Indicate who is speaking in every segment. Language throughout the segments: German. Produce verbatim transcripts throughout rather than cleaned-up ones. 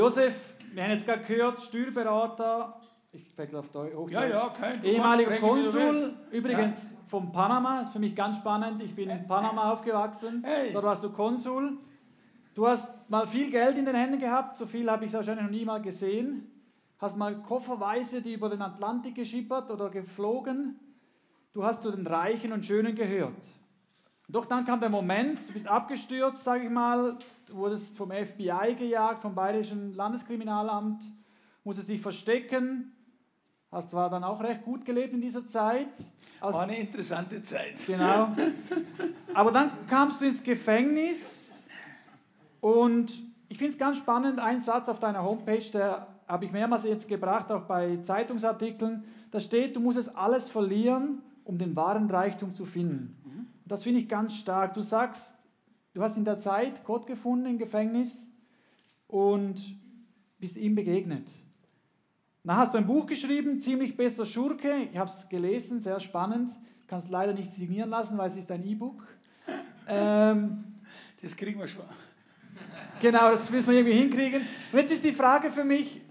Speaker 1: Josef, wir haben jetzt gerade gehört, Steuerberater, ich wechsle auf Hochdeutsch,
Speaker 2: ja, ja, kein,
Speaker 1: ehemaliger Konsul, übrigens ja. von Panama, das ist für mich ganz spannend, ich bin in Panama aufgewachsen, hey. Dort warst du Konsul. Du hast mal viel Geld in den Händen gehabt, so viel habe ich wahrscheinlich noch nie mal gesehen, hast mal kofferweise die über den Atlantik geschippert oder geflogen, du hast zu den Reichen und Schönen gehört. Doch dann kam der Moment, du bist abgestürzt, sage ich mal, du wurdest vom F B I gejagt, vom Bayerischen Landeskriminalamt, musstest dich verstecken, hast zwar dann auch recht gut gelebt in dieser Zeit.
Speaker 2: Als War eine interessante Zeit.
Speaker 1: Genau. Aber dann kamst du ins Gefängnis und ich finde es ganz spannend, ein Satz auf deiner Homepage, der habe ich mehrmals jetzt gebracht, auch bei Zeitungsartikeln, da steht, du musst es alles verlieren, um den wahren Reichtum zu finden. Das finde ich ganz stark. Du sagst, du hast in der Zeit Gott gefunden im Gefängnis und bist ihm begegnet. Dann hast du ein Buch geschrieben, Ziemlich bester Schurke. Ich habe es gelesen, sehr spannend. Kannst leider nicht signieren lassen, weil es ist ein E-Book. Ähm,
Speaker 2: das kriegen wir schon.
Speaker 1: Genau, das müssen wir irgendwie hinkriegen. Und jetzt ist die Frage für mich,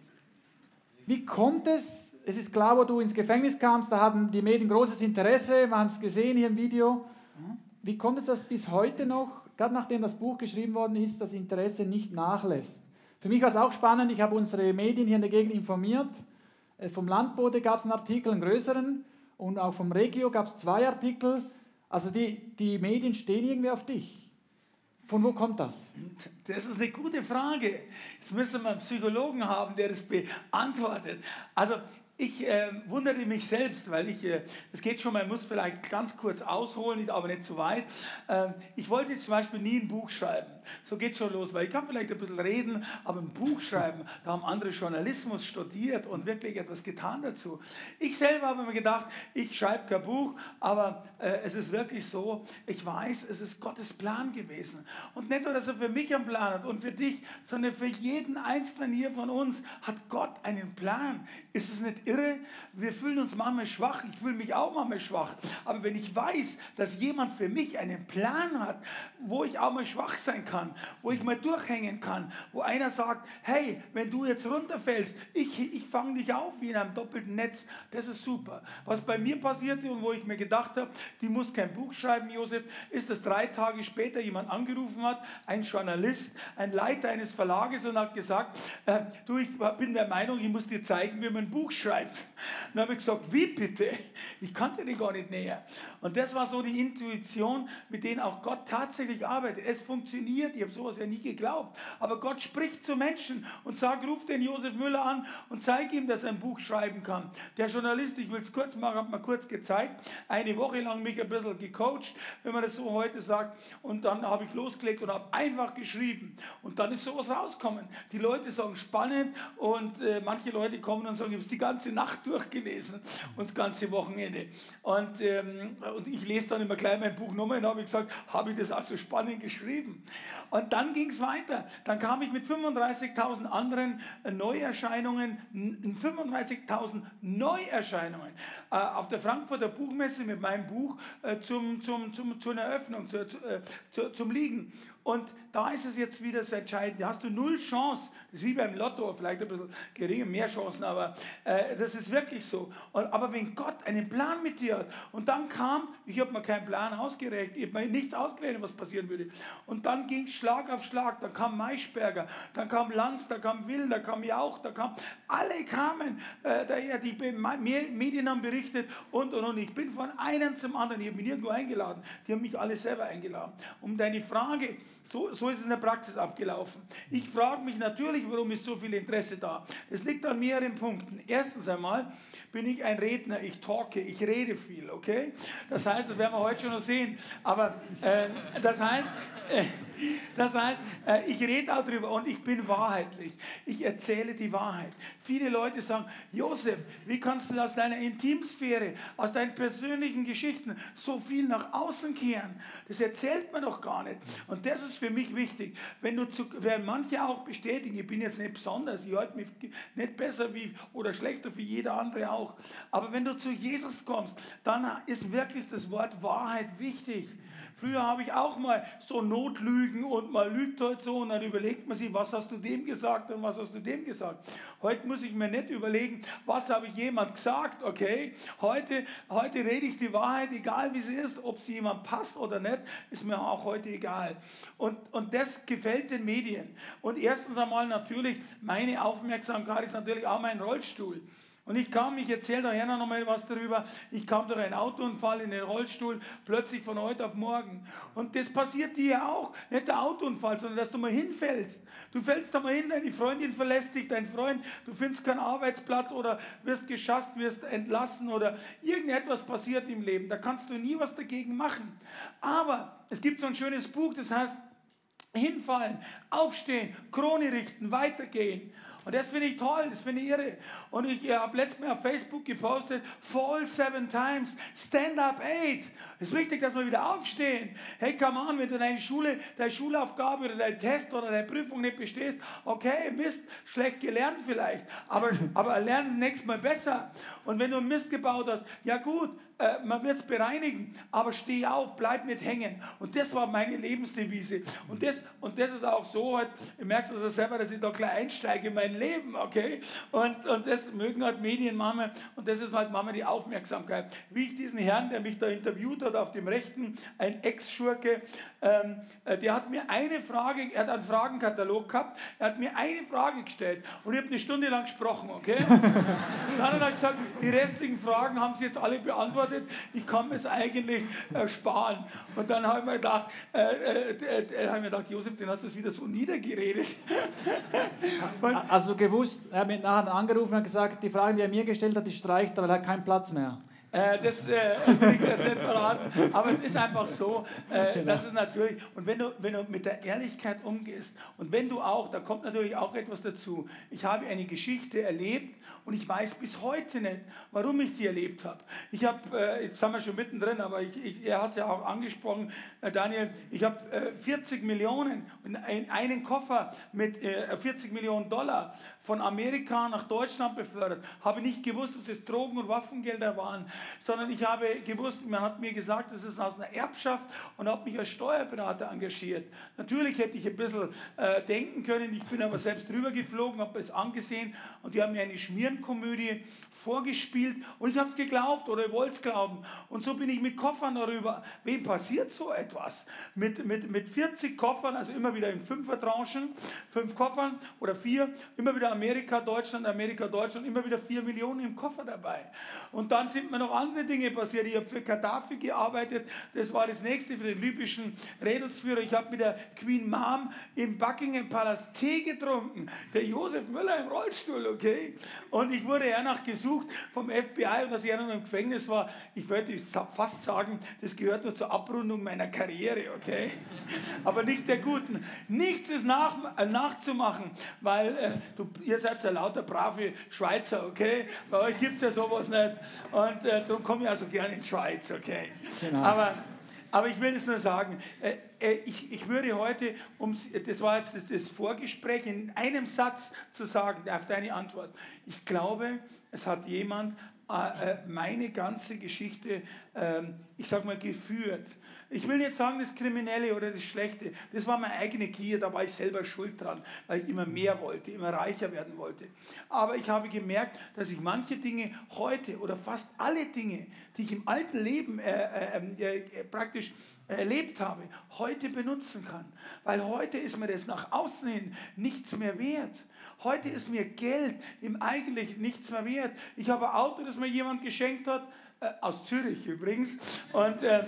Speaker 1: wie kommt es, es ist klar, wo du ins Gefängnis kamst, da hatten die Medien großes Interesse, wir haben es gesehen hier im Video. Wie kommt es, dass bis heute noch, gerade nachdem das Buch geschrieben worden ist, das Interesse nicht nachlässt? Für mich war es auch spannend, ich habe unsere Medien hier in der Gegend informiert. Vom Landbote gab es einen Artikel, einen größeren, und auch vom Regio gab es zwei Artikel. Also die, die Medien stehen irgendwie auf dich. Von wo kommt das?
Speaker 2: Das ist eine gute Frage. Jetzt müssen wir einen Psychologen haben, der das beantwortet. Also ich äh, wundere mich selbst, weil ich, äh, es geht schon, man muss vielleicht ganz kurz ausholen, aber nicht zu weit. Äh, ich wollte zum Beispiel nie ein Buch schreiben. So geht schon los, weil ich kann vielleicht ein bisschen reden, aber ein Buch schreiben, da haben andere Journalismus studiert und wirklich etwas getan dazu. Ich selber habe mir gedacht, ich schreibe kein Buch, aber äh, es ist wirklich so, ich weiß, es ist Gottes Plan gewesen. Und nicht nur, dass er für mich einen Plan hat und für dich, sondern für jeden Einzelnen hier von uns hat Gott einen Plan. Ist es nicht irre? Wir fühlen uns manchmal schwach, ich fühle mich auch manchmal schwach, aber wenn ich weiß, dass jemand für mich einen Plan hat, wo ich auch mal schwach sein kann, wo ich mal durchhängen kann, wo einer sagt, hey, wenn du jetzt runterfällst, ich, ich fange dich auf wie in einem doppelten Netz, das ist super. Was bei mir passierte und wo ich mir gedacht habe, die muss kein Buch schreiben, Josef, ist, dass drei Tage später jemand angerufen hat, ein Journalist, ein Leiter eines Verlages und hat gesagt, äh, du, ich bin der Meinung, ich muss dir zeigen, wie man ein Buch schreibt. Dann habe ich gesagt, wie bitte? Ich kannte die gar nicht näher. Und das war so die Intuition, mit der auch Gott tatsächlich arbeitet. Es funktioniert, ich habe sowas ja nie geglaubt. Aber Gott spricht zu Menschen und sagt, ruf den Josef Müller an und zeig ihm, dass er ein Buch schreiben kann. Der Journalist, ich will es kurz machen, hat mir kurz gezeigt, eine Woche lang mich ein bisschen gecoacht, wenn man das so heute sagt. Und dann habe ich losgelegt und habe einfach geschrieben. Und dann ist sowas rausgekommen. Die Leute sagen, spannend, und äh, manche Leute kommen und sagen, ich habe es die ganze Nacht durchgelesen und das ganze Wochenende. Und, ähm, und ich lese dann immer gleich mein Buch nochmal und habe gesagt, habe ich das auch so spannend geschrieben. Und dann ging es weiter. Dann kam ich mit fünfunddreißigtausend anderen Neuerscheinungen, fünfunddreißigtausend Neuerscheinungen äh, auf der Frankfurter Buchmesse mit meinem Buch äh, zum, zum, zum, zur Eröffnung, zu, äh, zu, zum Liegen. Und da ist es jetzt wieder das Entscheidende. Hast du null Chance, das ist wie beim Lotto, vielleicht ein bisschen geringer, mehr Chancen, aber äh, das ist wirklich so. Und, aber wenn Gott einen Plan mit dir hat, und dann kam, ich habe mir keinen Plan ausgerechnet, ich habe mir nichts ausgerechnet, was passieren würde. Und dann ging es Schlag auf Schlag, dann kam Maischberger, dann kam Lanz, da kam Will, da kam Jauch, da kam, alle kamen, äh, daher, die Medien haben berichtet und, und, und. Ich bin von einem zum anderen, ich habe mich nirgendwo eingeladen, die haben mich alle selber eingeladen. Um deine Frage, So, so ist es in der Praxis abgelaufen. Ich frage mich natürlich, warum ist so viel Interesse da. Es liegt an mehreren Punkten. Erstens einmal bin ich ein Redner, ich talke, ich rede viel, okay? Das heißt, das werden wir heute schon noch sehen. Aber äh, das heißt, äh, das heißt äh, ich rede auch drüber und ich bin wahrheitlich. Ich erzähle die Wahrheit. Viele Leute sagen, Josef, wie kannst du aus deiner Intimsphäre, aus deinen persönlichen Geschichten so viel nach außen kehren? Das erzählt man doch gar nicht. Und das ist für mich wichtig. Wenn du zu, werden manche auch bestätigen, ich bin jetzt nicht besonders, ich halte mich nicht besser wie, oder schlechter wie jeder andere auch. Aber wenn du zu Jesus kommst, dann ist wirklich das Wort Wahrheit wichtig. Früher habe ich auch mal so Notlügen und mal lügt heute so und dann überlegt man sich, was hast du dem gesagt und was hast du dem gesagt. Heute muss ich mir nicht überlegen, was habe ich jemand gesagt, okay? Heute, heute rede ich die Wahrheit, egal wie sie ist, ob sie jemand passt oder nicht, ist mir auch heute egal. Und, und das gefällt den Medien. Und erstens einmal natürlich, meine Aufmerksamkeit ist natürlich auch mein Rollstuhl. Und ich kam, ich erzähle daher noch mal was darüber, ich kam durch einen Autounfall in den Rollstuhl, plötzlich von heute auf morgen. Und das passiert dir ja auch, nicht der Autounfall, sondern dass du mal hinfällst. Du fällst da mal hin, deine Freundin verlässt dich, dein Freund, du findest keinen Arbeitsplatz oder wirst geschasst, wirst entlassen oder irgendetwas passiert im Leben. Da kannst du nie was dagegen machen. Aber es gibt so ein schönes Buch, das heißt, hinfallen, aufstehen, Krone richten, weitergehen. Und das finde ich toll, das finde ich irre. Und ich äh, habe letztes Mal auf Facebook gepostet, fall seven times, stand up eight. Es ist wichtig, dass wir wieder aufstehen. Hey, come on, wenn du deine Schule, deine Schulaufgabe oder deinen Test oder deine Prüfung nicht bestehst, okay, Mist, schlecht gelernt vielleicht, aber, aber lern nächstes Mal besser. Und wenn du einen Mist gebaut hast, ja gut, äh, man wird es bereinigen, aber steh auf, bleib nicht hängen. Und das war meine Lebensdevise. Und das, und das ist auch so, halt, ich merke es also selber, dass ich da gleich einsteige in mein Leben, okay? Und, und das mögen halt Medien manchmal, und das ist halt manchmal die Aufmerksamkeit. Wie ich diesen Herrn, der mich da interviewt hat, auf dem Rechten, ein Ex-Schurke, ähm, der hat mir eine Frage, er hat einen Fragenkatalog gehabt, er hat mir eine Frage gestellt und ich habe eine Stunde lang gesprochen, okay? Dann hat er gesagt, die restlichen Fragen haben sie jetzt alle beantwortet, ich kann mir es eigentlich äh, sparen. Und dann habe ich mir gedacht, äh, äh, äh, hab ich mir gedacht, Josef, den hast du wieder so niedergeredet.
Speaker 1: Also gewusst, er hat mich nachher angerufen und gesagt, die Fragen, die er mir gestellt hat, die streicht, aber er hat keinen Platz mehr.
Speaker 2: Äh, das äh, will ich das nicht verraten, aber es ist einfach so, äh, genau. Das ist natürlich, und wenn du, wenn du mit der Ehrlichkeit umgehst und wenn du auch, da kommt natürlich auch etwas dazu, ich habe eine Geschichte erlebt und ich weiß bis heute nicht, warum ich die erlebt habe. Ich habe, äh, jetzt sind wir schon mittendrin, aber ich, ich, er hat es ja auch angesprochen, äh, Daniel, ich habe äh, vierzig Millionen in einen Koffer mit äh, vierzig Millionen Dollar von Amerika nach Deutschland befördert. Habe nicht gewusst, dass es Drogen- und Waffengelder waren, sondern ich habe gewusst, man hat mir gesagt, das ist aus einer Erbschaft und habe mich als Steuerberater engagiert. Natürlich hätte ich ein bisschen äh, denken können, ich bin aber selbst rübergeflogen, habe es angesehen und die haben mir eine Schmierenkomödie vorgespielt und ich habe es geglaubt oder ich wollte es glauben. Und so bin ich mit Koffern darüber. Wem passiert so etwas? Mit, mit, mit vierzig Koffern, also immer wieder in Fünfertranchen, fünf Koffern oder vier, immer wieder Amerika, Deutschland, Amerika, Deutschland, immer wieder vier Millionen im Koffer dabei. Und dann sind mir noch andere Dinge passiert. Ich habe für Gaddafi gearbeitet, das war das nächste, für den libyschen Rädelsführer. Ich habe mit der Queen Mom im Buckingham Palace Tee getrunken. Der Josef Müller im Rollstuhl, okay? Und ich wurde hernach gesucht vom F B I und dass ich noch im Gefängnis war. Ich würde fast sagen, das gehört nur zur Abrundung meiner Karriere, okay? Aber nicht der guten. Nichts ist nach, äh, nachzumachen, weil äh, du, ihr seid ja lauter brave Schweizer, okay? Bei euch gibt es ja sowas nicht. Und äh, darum komme ich also gerne in die Schweiz, okay? Genau. Aber, aber ich will es nur sagen, äh, äh, ich, ich würde heute, um, das war jetzt das, das Vorgespräch, in einem Satz zu sagen, auf deine Antwort. Ich glaube, es hat jemand äh, meine ganze Geschichte, äh, ich sag mal, geführt. Ich will nicht sagen, das Kriminelle oder das Schlechte, das war meine eigene Gier, da war ich selber schuld dran, weil ich immer mehr wollte, immer reicher werden wollte. Aber ich habe gemerkt, dass ich manche Dinge heute oder fast alle Dinge, die ich im alten Leben äh, äh, äh, praktisch erlebt habe, heute benutzen kann. Weil heute ist mir das nach außen hin nichts mehr wert. Heute ist mir Geld im Eigentlichen nichts mehr wert. Ich habe ein Auto, das mir jemand geschenkt hat, äh, aus Zürich übrigens, und... Äh,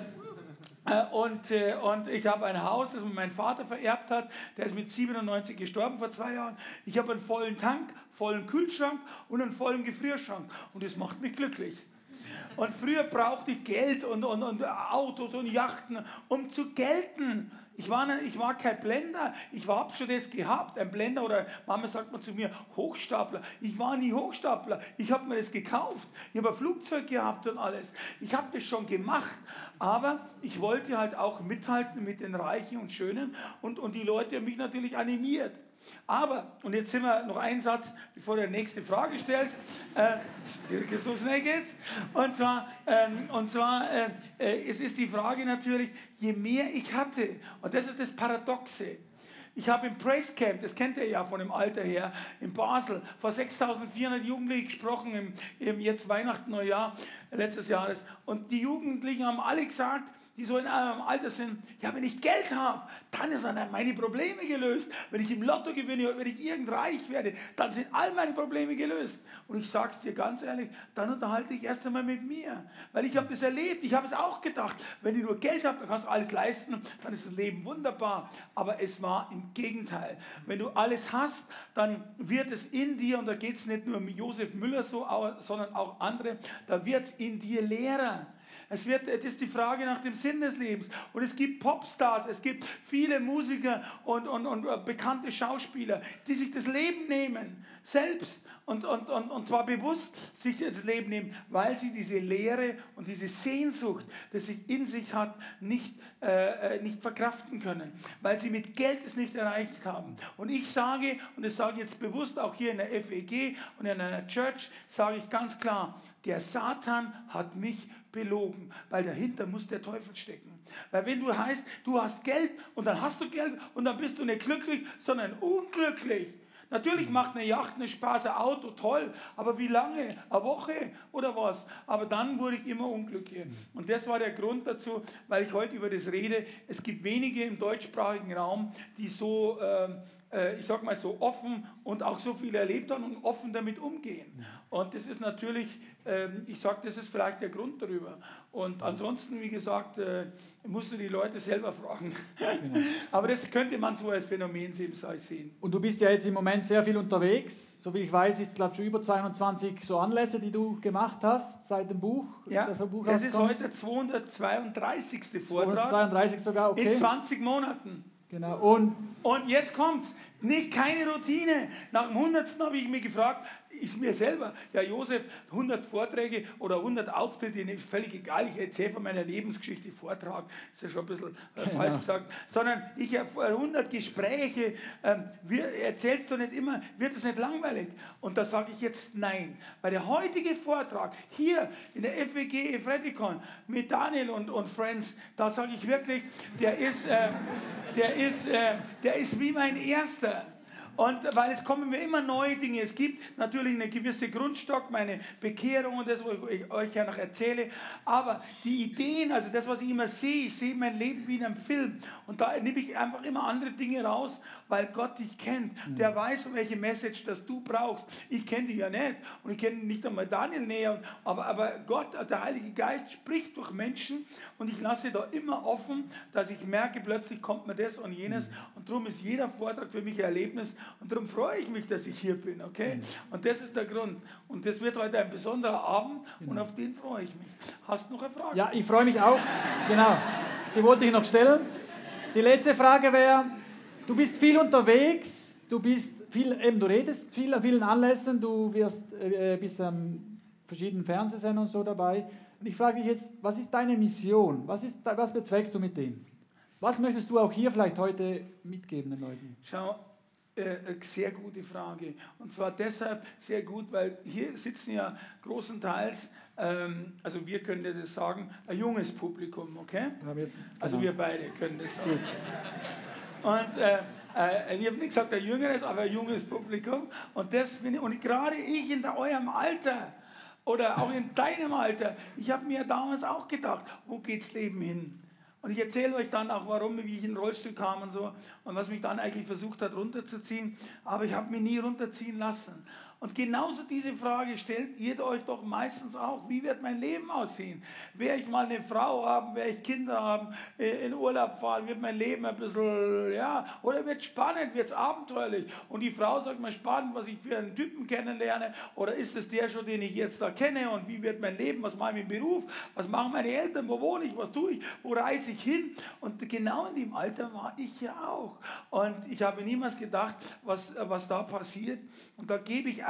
Speaker 2: Und, äh, und ich habe ein Haus, das mir mein Vater vererbt hat, der ist mit siebenundneunzig gestorben vor zwei Jahren. Ich habe einen vollen Tank, vollen Kühlschrank und einen vollen Gefrierschrank und das macht mich glücklich. Und früher brauchte ich Geld und, und, und Autos und Yachten, um zu gelten. Ich war, ne, ich war kein Blender, ich habe schon das gehabt, ein Blender oder Mama sagt mal zu mir, Hochstapler. Ich war nie Hochstapler, ich habe mir das gekauft, ich habe ein Flugzeug gehabt und alles. Ich habe das schon gemacht, aber ich wollte halt auch mithalten mit den Reichen und Schönen und, und die Leute haben mich natürlich animiert. Aber, und jetzt sind wir noch einen Satz, bevor du die nächste Frage stellst, äh, so schnell geht's, und zwar, ähm, und zwar äh, äh, es ist die Frage natürlich, je mehr ich hatte, und das ist das Paradoxe, ich habe im Praise Camp, das kennt ihr ja von dem Alter her, in Basel, vor sechstausendvierhundert Jugendlichen gesprochen, im, im jetzt Weihnachten, Neujahr letztes Jahres, und die Jugendlichen haben alle gesagt, die so in einem Alter sind, ja, wenn ich Geld habe, dann sind meine Probleme gelöst. Wenn ich im Lotto gewinne oder wenn ich irgend reich werde, dann sind all meine Probleme gelöst. Und ich sage es dir ganz ehrlich, dann unterhalte ich erst einmal mit mir. Weil ich habe das erlebt, ich habe es auch gedacht, wenn du nur Geld hast, dann kannst du alles leisten, dann ist das Leben wunderbar. Aber es war im Gegenteil. Wenn du alles hast, dann wird es in dir, und da geht es nicht nur um Josef Müller so, sondern auch andere, da wird es in dir leerer. Es wird, das ist die Frage nach dem Sinn des Lebens. Und es gibt Popstars, es gibt viele Musiker und, und, und bekannte Schauspieler, die sich das Leben nehmen, selbst. Und, und, und, und zwar bewusst sich das Leben nehmen, weil sie diese Leere und diese Sehnsucht, die sich in sich hat, nicht, äh, nicht verkraften können. Weil sie mit Geld es nicht erreicht haben. Und ich sage, und das sage ich jetzt bewusst auch hier in der F E G und in einer Church, sage ich ganz klar, der Satan hat mich belogen, weil dahinter muss der Teufel stecken. Weil wenn du heißt, du hast Geld und dann hast du Geld und dann bist du nicht glücklich, sondern unglücklich. Natürlich macht eine Yacht, eine Spaß, ein Auto, toll, aber wie lange? Eine Woche oder was? Aber dann wurde ich immer unglücklich. Und das war der Grund dazu, weil ich heute über das rede. Es gibt wenige im deutschsprachigen Raum, die so, äh, ich sag mal, so offen und auch so viel erlebt haben und offen damit umgehen. Und das ist natürlich, äh, ich sage, das ist vielleicht der Grund darüber. Und ansonsten, wie gesagt, äh, musst du die Leute selber fragen. Genau. Aber das könnte man so als Phänomen sehen.
Speaker 1: Und du bist ja jetzt im Moment sehr viel unterwegs. So wie ich weiß, ist, glaube ich, schon über zweihundertzwanzig so Anlässe, die du gemacht hast seit dem Buch.
Speaker 2: Ja, das, Buch das ist heute der zweihundertzweiunddreißigste Vortrag.
Speaker 1: zweihundertzweiunddreißig sogar, okay.
Speaker 2: In zwanzig Monaten.
Speaker 1: Genau. Und,
Speaker 2: Und jetzt kommt's. Nicht keine Routine. Nach dem hundertsten habe ich mich gefragt, ist mir selber, ja Josef, hundert Vorträge oder hundert Auftritte, ist völlig egal, ich erzähle von meiner Lebensgeschichte, Vortrag, ist ja schon ein bisschen äh, falsch genau. gesagt, sondern ich habe hundert Gespräche, ähm, wir, erzählst du nicht immer, wird es nicht langweilig? Und da sage ich jetzt nein, weil der heutige Vortrag hier in der F W G Efretikon mit Daniel und, und Friends, da sage ich wirklich, der ist, äh, der, ist, äh, der ist wie mein erster. Und weil es kommen mir immer neue Dinge. Es gibt natürlich eine gewisse Grundstock, meine Bekehrung und das, was ich euch ja noch erzähle. Aber die Ideen, also das, was ich immer sehe, ich sehe mein Leben wie in einem Film. Und da nehme ich einfach immer andere Dinge raus, weil Gott dich kennt. Mhm. Der weiß, welche Message das du brauchst. Ich kenne dich ja nicht. Und ich kenne nicht einmal Daniel näher. Aber, aber Gott, der Heilige Geist, spricht durch Menschen. Und ich lasse da immer offen, dass ich merke, plötzlich kommt mir das und jenes. Mhm. Und darum ist jeder Vortrag für mich ein Erlebnis. Und darum freue ich mich, dass ich hier bin, okay? Und das ist der Grund. Und das wird heute ein besonderer Abend und auf den freue ich mich. Hast du noch eine Frage?
Speaker 1: Ja, ich freue mich auch. Genau. Die wollte ich noch stellen. Die letzte Frage wäre, du bist viel unterwegs, du bist viel, eben du redest viel an vielen Anlässen, du wirst, äh, bist an verschiedenen Fernsehsendern und so dabei. Und ich frage dich jetzt, was ist deine Mission? Was, ist, was bezweckst du mit dem? Was möchtest du auch hier vielleicht heute mitgeben den Leuten?
Speaker 2: Schau, Äh, eine sehr gute Frage. Und zwar deshalb sehr gut, weil hier sitzen ja großenteils, ähm, also wir können das sagen, ein junges Publikum, okay? Ja, wir, genau. Also wir beide können das sagen. Und äh, äh, ich habe nicht gesagt ein jüngeres, aber ein junges Publikum. Und, das bin ich, und gerade ich in der, eurem Alter oder auch in deinem Alter, ich habe mir damals auch gedacht, wo geht's Leben hin? Und ich erzähle euch dann auch, warum, wie ich in den Rollstuhl kam und so und was mich dann eigentlich versucht hat runterzuziehen. Aber ich habe mich nie runterziehen lassen. Und genauso diese Frage stellt ihr euch doch meistens auch. Wie wird mein Leben aussehen? Werde ich mal eine Frau haben, werde ich Kinder haben, in Urlaub fahren, wird mein Leben ein bisschen, ja, oder wird es spannend, wird es abenteuerlich? Und die Frau sagt mal spannend, was ich für einen Typen kennenlerne, oder ist es der schon, den ich jetzt da kenne? Und wie wird mein Leben, was mache ich im Beruf? Was machen meine Eltern, wo wohne ich, was tue ich, wo reise ich hin? Und genau in dem Alter war ich ja auch. Und ich habe niemals gedacht, was, was da passiert. Und da gebe ich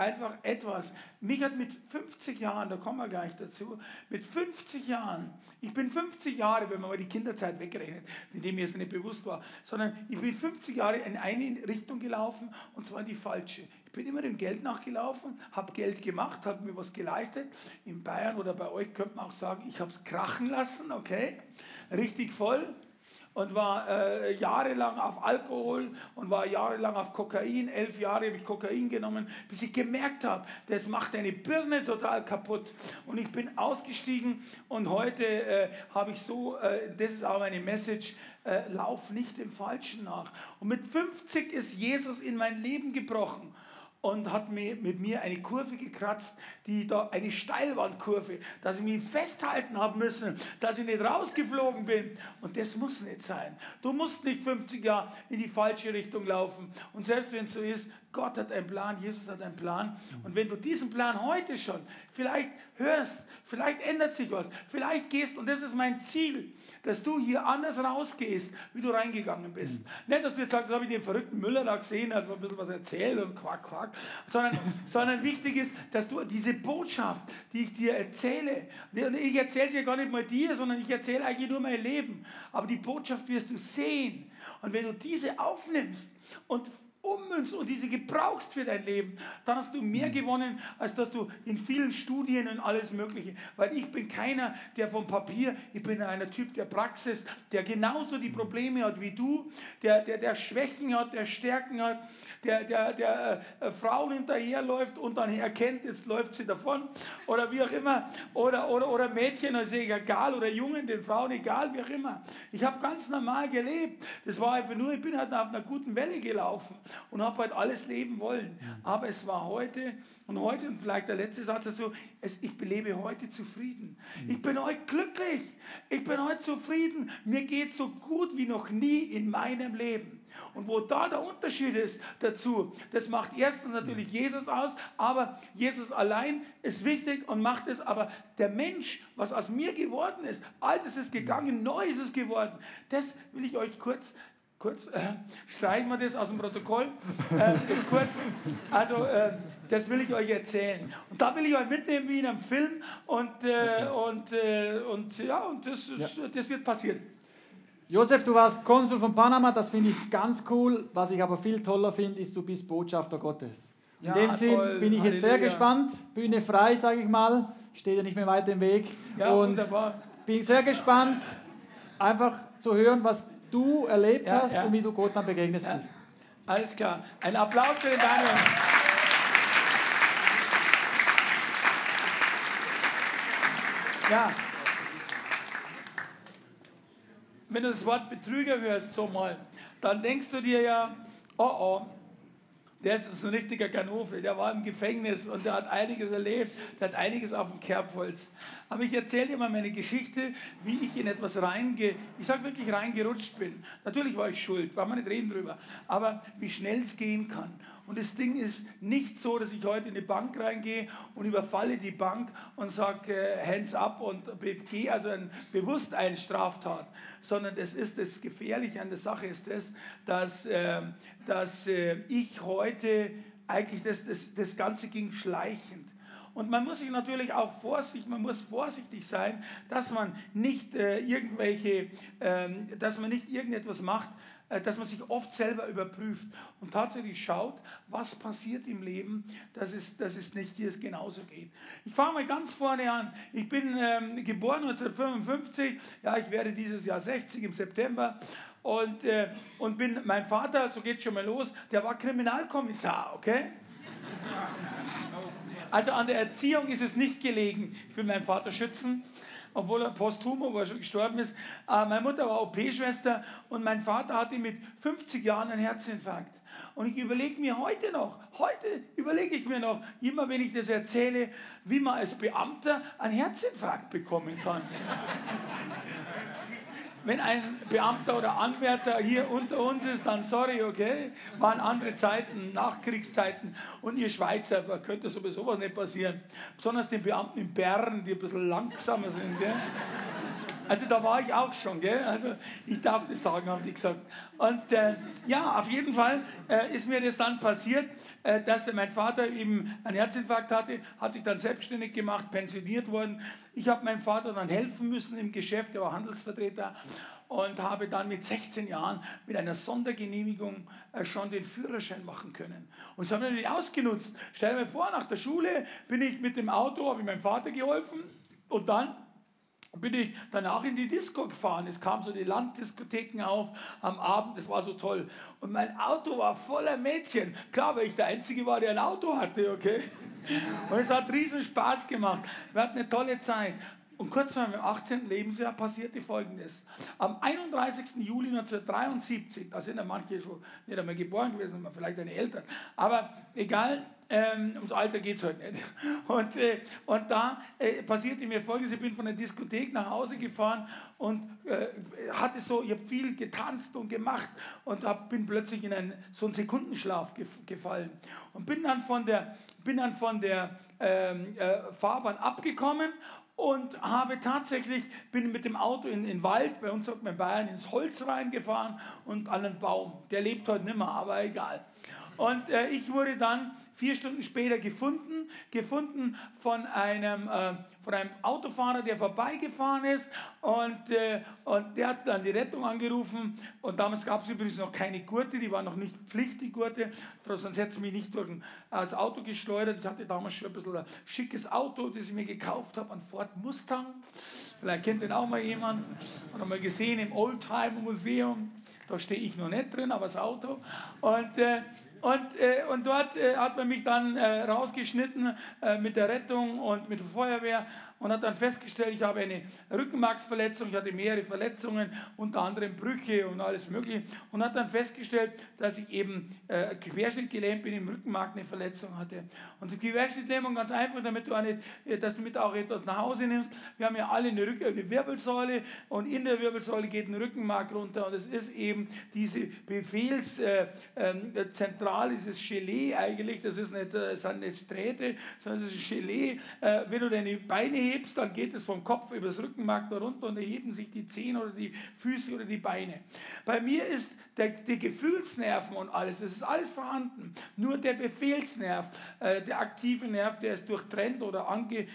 Speaker 2: einfach etwas. Mich hat mit fünfzig Jahren, da kommen wir gleich dazu, mit fünfzig Jahren, ich bin fünfzig Jahre, wenn man mal die Kinderzeit wegrechnet, in dem mir es nicht bewusst war, sondern ich bin fünfzig Jahre in eine Richtung gelaufen und zwar in die falsche. Ich bin immer dem Geld nachgelaufen, habe Geld gemacht, habe mir was geleistet. In Bayern oder bei euch könnte man auch sagen, ich habe es krachen lassen, okay, richtig voll. Und war äh, jahrelang auf Alkohol und war jahrelang auf Kokain. Elf Jahre habe ich Kokain genommen, bis ich gemerkt habe, das macht deine Birne total kaputt. Und ich bin ausgestiegen und heute äh, habe ich so, äh, das ist auch meine Message, äh, lauf nicht dem Falschen nach. Und mit fünfzig ist Jesus in mein Leben gebrochen und hat mir, mit mir eine Kurve gekratzt, die da eine Steilwandkurve, dass ich mich festhalten habe müssen, dass ich nicht rausgeflogen bin. Und das muss nicht sein. Du musst nicht fünfzig Jahre in die falsche Richtung laufen. Und selbst wenn es so ist, Gott hat einen Plan, Jesus hat einen Plan. Und wenn du diesen Plan heute schon vielleicht hörst, vielleicht ändert sich was, vielleicht gehst, und das ist mein Ziel, dass du hier anders rausgehst, wie du reingegangen bist. Mhm. Nicht, dass du jetzt sagst, das habe ich den verrückten Müller da gesehen, hat mir ein bisschen was erzählt und quack, quack, sondern, sondern wichtig ist, dass du diese Botschaft, die ich dir erzähle, ich erzähle sie ja gar nicht mal dir, sondern ich erzähle eigentlich nur mein Leben, aber die Botschaft wirst du sehen. Und wenn du diese aufnimmst und ummünzt und diese gebrauchst für dein Leben, dann hast du mehr gewonnen, als dass du in vielen Studien und alles Mögliche, weil ich bin keiner, der vom Papier, ich bin einer Typ der Praxis, der genauso die Probleme hat wie du, der, der, der Schwächen hat, der Stärken hat, der, der, der äh, Frauen hinterherläuft und dann erkennt, jetzt läuft sie davon oder wie auch immer, oder, oder, oder Mädchen, also egal, oder Jungen, den Frauen, egal, wie auch immer. Ich habe ganz normal gelebt, das war einfach nur, ich bin halt auf einer guten Welle gelaufen und habe halt alles leben wollen. Aber es war heute und heute, und vielleicht der letzte Satz dazu, es, ich lebe heute zufrieden. Ich bin heute glücklich. Ich bin heute zufrieden. Mir geht es so gut wie noch nie in meinem Leben. Und wo da der Unterschied ist dazu, das macht erstens natürlich Jesus aus, aber Jesus allein ist wichtig und macht es, aber der Mensch, was aus mir geworden ist, Altes ist gegangen, Neues ist geworden, das will ich euch kurz Kurz, äh, streichen wir das aus dem Protokoll. Äh, das kurz. Also, äh, das will ich euch erzählen. Und da will ich euch mitnehmen wie in einem Film. Und, äh, und, äh, und, ja, und das, ja. das wird passieren.
Speaker 1: Josef, du warst Konsul von Panama, das finde ich ganz cool. Was ich aber viel toller finde, ist, du bist Botschafter Gottes. In ja, dem Sinn toll. bin ich Halleluja. Jetzt sehr gespannt. Bühne frei, sage ich mal. Steht ja nicht mehr weiter im Weg.
Speaker 2: Ja,
Speaker 1: und
Speaker 2: wunderbar.
Speaker 1: Bin sehr gespannt, einfach zu hören, was du erlebt
Speaker 2: ja,
Speaker 1: hast
Speaker 2: ja.
Speaker 1: und wie du Gott dann begegnet
Speaker 2: ja.
Speaker 1: bist.
Speaker 2: Alles klar. Ein Applaus für den Daniel. Ja. Wenn du das Wort Betrüger hörst, so mal, dann denkst du dir ja, oh oh, der ist ein richtiger Ganove, der war im Gefängnis und der hat einiges erlebt, der hat einiges auf dem Kerbholz. Aber ich erzähle dir mal meine Geschichte, wie ich in etwas reinge, ich sage wirklich reingerutscht bin. Natürlich war ich schuld, brauchen wir nicht reden drüber, aber wie schnell es gehen kann. Und das Ding ist nicht so, dass ich heute in eine Bank reingehe und überfalle die Bank und sage äh, hands up und begehe also ein, bewusst eine Straftat, sondern das ist das Gefährliche an der Sache ist das, dass, äh, dass äh, ich heute eigentlich, das, das, das Ganze ging schleichend. Und man muss sich natürlich auch vorsichtig, man muss vorsichtig sein, dass man nicht äh, irgendwelche, äh, dass man nicht irgendetwas macht, dass man sich oft selber überprüft und tatsächlich schaut, was passiert im Leben, dass es, dass es nicht dir genauso geht. Ich fange mal ganz vorne an. Ich bin ähm, geboren neunzehnhundertfünfundfünfzig, ja, ich werde dieses Jahr sechzig im September und, äh, und bin, mein Vater, so geht schon mal los, der war Kriminalkommissar, okay? Also an der Erziehung ist es nicht gelegen. Ich will meinen Vater schützen. Obwohl er posthum, wo er schon gestorben ist. Äh, meine Mutter war O P-Schwester und mein Vater hatte mit fünfzig Jahren einen Herzinfarkt. Und ich überlege mir heute noch, heute überlege ich mir noch, immer wenn ich das erzähle, wie man als Beamter einen Herzinfarkt bekommen kann. Wenn ein Beamter oder Anwärter hier unter uns ist, dann sorry, okay? Waren andere Zeiten, Nachkriegszeiten. Und ihr Schweizer, da könnte sowieso was nicht passieren. Besonders den Beamten in Bern, die ein bisschen langsamer sind. Gell? Also da war ich auch schon, gell? Also ich darf das sagen, haben die gesagt. Und äh, ja, auf jeden Fall äh, ist mir das dann passiert, äh, dass mein Vater eben einen Herzinfarkt hatte, hat sich dann selbstständig gemacht, pensioniert worden. Ich habe meinem Vater dann helfen müssen im Geschäft, er war Handelsvertreter. Und habe dann mit sechzehn Jahren mit einer Sondergenehmigung äh, schon den Führerschein machen können. Und das haben wir natürlich ausgenutzt. Stell dir mal vor, nach der Schule bin ich mit dem Auto, habe ich meinem Vater geholfen und dann bin ich danach in die Disco gefahren. Es kamen so die Landdiskotheken auf am Abend, das war so toll. Und mein Auto war voller Mädchen. Klar, weil ich der Einzige war, der ein Auto hatte, okay? Und es hat riesen Spaß gemacht. Wir hatten eine tolle Zeit. Und kurz vor meinem achtzehnten Lebensjahr passierte Folgendes. Am einunddreißigsten Juli neunzehnhundertdreiundsiebzig, da sind ja manche schon nicht einmal geboren gewesen, vielleicht eine Eltern, aber egal, ähm, ums Alter geht es heute nicht. Und, äh, und da äh, passierte mir Folgendes, ich bin von der Diskothek nach Hause gefahren und äh, hatte so, ich habe viel getanzt und gemacht und hab, bin plötzlich in einen, so einen Sekundenschlaf gef gefallen und bin dann von der, bin dann von der ähm, äh, Fahrbahn abgekommen und habe tatsächlich, bin mit dem Auto in den Wald, bei uns sagt man in Bayern, ins Holz reingefahren und an einen Baum. Der lebt heute nicht mehr, aber egal. Und äh, ich wurde dann vier Stunden später gefunden, gefunden von einem, äh, von einem Autofahrer, der vorbeigefahren ist und, äh, und der hat dann die Rettung angerufen und damals gab es übrigens noch keine Gurte, die waren noch nicht Pflicht, die Gurte, sonst hätte es mich nicht durch ein, das Auto geschleudert. Ich hatte damals schon ein bisschen ein schickes Auto, das ich mir gekauft habe, ein Ford Mustang, vielleicht kennt den auch mal jemand, hat mal gesehen im Oldtimer Museum, da stehe ich noch nicht drin, aber das Auto und äh, Und, äh, und dort äh, hat man mich dann äh, rausgeschnitten äh, mit der Rettung und mit der Feuerwehr und hat dann festgestellt, ich habe eine Rückenmarksverletzung, ich hatte mehrere Verletzungen, unter anderem Brüche und alles mögliche und hat dann festgestellt, dass ich eben äh, querschnittgelähmt bin, im Rückenmark eine Verletzung hatte. Und die Querschnittlähmung ganz einfach, damit du, eine, dass du mit auch etwas nach Hause nimmst. Wir haben ja alle eine, Rück eine Wirbelsäule und in der Wirbelsäule geht ein Rückenmark runter und es ist eben diese Befehlszentrale, äh, äh, dieses Gelee eigentlich, das ist nicht, das sind nicht Sträte, sondern das ist Gelee. Äh, wenn du deine Beine hebst, dann geht es vom Kopf über das Rückenmark da runter und erheben sich die Zehen oder die Füße oder die Beine. Bei mir ist der, die Gefühlsnerven und alles, das ist alles vorhanden. Nur der Befehlsnerv, äh, der aktive Nerv, der ist durchtrennt oder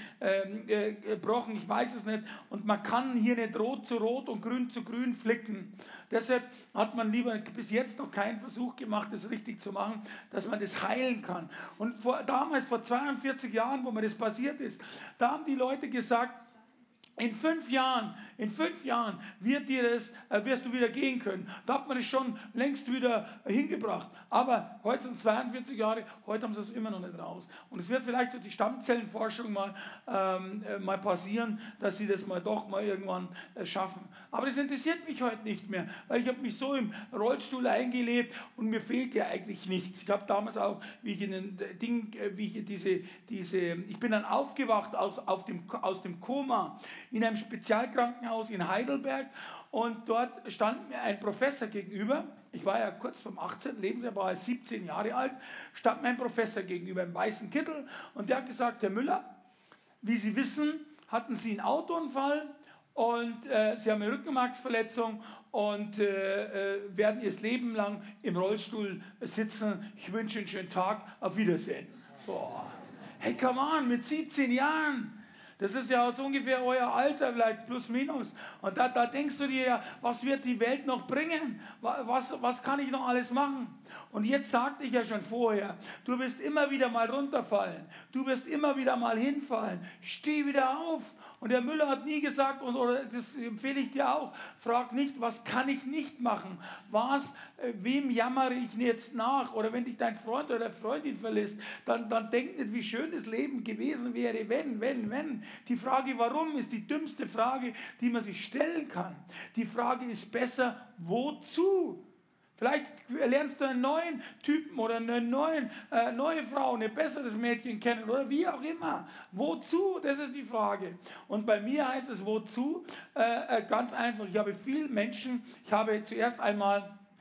Speaker 2: angebrochen, äh, ich weiß es nicht. Und man kann hier nicht rot zu rot und grün zu grün flicken. Deshalb hat man lieber bis jetzt noch keinen Versuch gemacht, das richtig zu machen, dass man das heilen kann. Und vor, damals, vor zweiundvierzig Jahren, wo mir das passiert ist, da haben die Leute gesagt, in fünf Jahren, in fünf Jahren wird dir das, äh, wirst du wieder gehen können. Da hat man es schon längst wieder äh, hingebracht. Aber heute sind zweiundvierzig Jahre, heute haben sie es immer noch nicht raus. Und es wird vielleicht durch die Stammzellenforschung mal, ähm, äh, mal passieren, dass sie das mal doch mal irgendwann äh, schaffen. Aber das interessiert mich heute nicht mehr, weil ich habe mich so im Rollstuhl eingelebt und mir fehlt ja eigentlich nichts. Ich habe damals auch, wie ich in den Ding, äh, wie ich diese, diese, ich bin dann aufgewacht aus, auf dem, aus dem Koma, in einem Spezialkrankenhaus in Heidelberg und dort stand mir ein Professor gegenüber, ich war ja kurz vom achtzehnten Lebensjahr, war ich siebzehn Jahre alt, stand mir ein Professor gegenüber im weißen Kittel und der hat gesagt, Herr Müller, wie Sie wissen, hatten Sie einen Autounfall und äh, Sie haben eine Rückenmarksverletzung und äh, äh, werden Ihr Leben lang im Rollstuhl sitzen. Ich wünsche Ihnen einen schönen Tag, auf Wiedersehen. Boah. Hey, come on, mit siebzehn Jahren. Das ist ja so ungefähr euer Alter, vielleicht plus minus. Und da, da denkst du dir ja, was wird die Welt noch bringen? Was, was kann ich noch alles machen? Und jetzt sagte ich ja schon vorher, du wirst immer wieder mal runterfallen. Du wirst immer wieder mal hinfallen. Steh wieder auf. Und der Müller hat nie gesagt, und, oder das empfehle ich dir auch, frag nicht, was kann ich nicht machen? Was, äh, wem jammere ich jetzt nach? Oder wenn dich dein Freund oder Freundin verlässt, dann, dann denk nicht, wie schön das Leben gewesen wäre, wenn, wenn, wenn. Die Frage, warum, ist die dümmste Frage, die man sich stellen kann. Die Frage ist besser, wozu? Vielleicht lernst du einen neuen Typen oder eine neuen, äh, neue Frau, ein besseres Mädchen kennen oder wie auch immer. Wozu? Das ist die Frage. Und bei mir heißt es wozu? Äh, äh, ganz einfach. Ich habe viele Menschen, ich habe zuerst einmal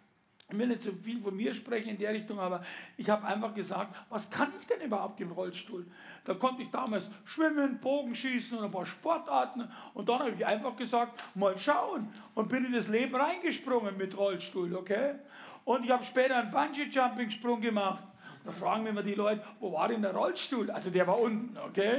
Speaker 2: Ich will nicht so viel von mir sprechen in der Richtung, aber ich habe einfach gesagt, was kann ich denn überhaupt im Rollstuhl? Da konnte ich damals schwimmen, Bogenschießen und ein paar Sportarten. Und dann habe ich einfach gesagt, mal schauen. Und bin in das Leben reingesprungen mit Rollstuhl, okay? Und ich habe später einen Bungee-Jumping-Sprung gemacht. Da fragen mich immer die Leute, wo war denn der Rollstuhl? Also der war unten, okay?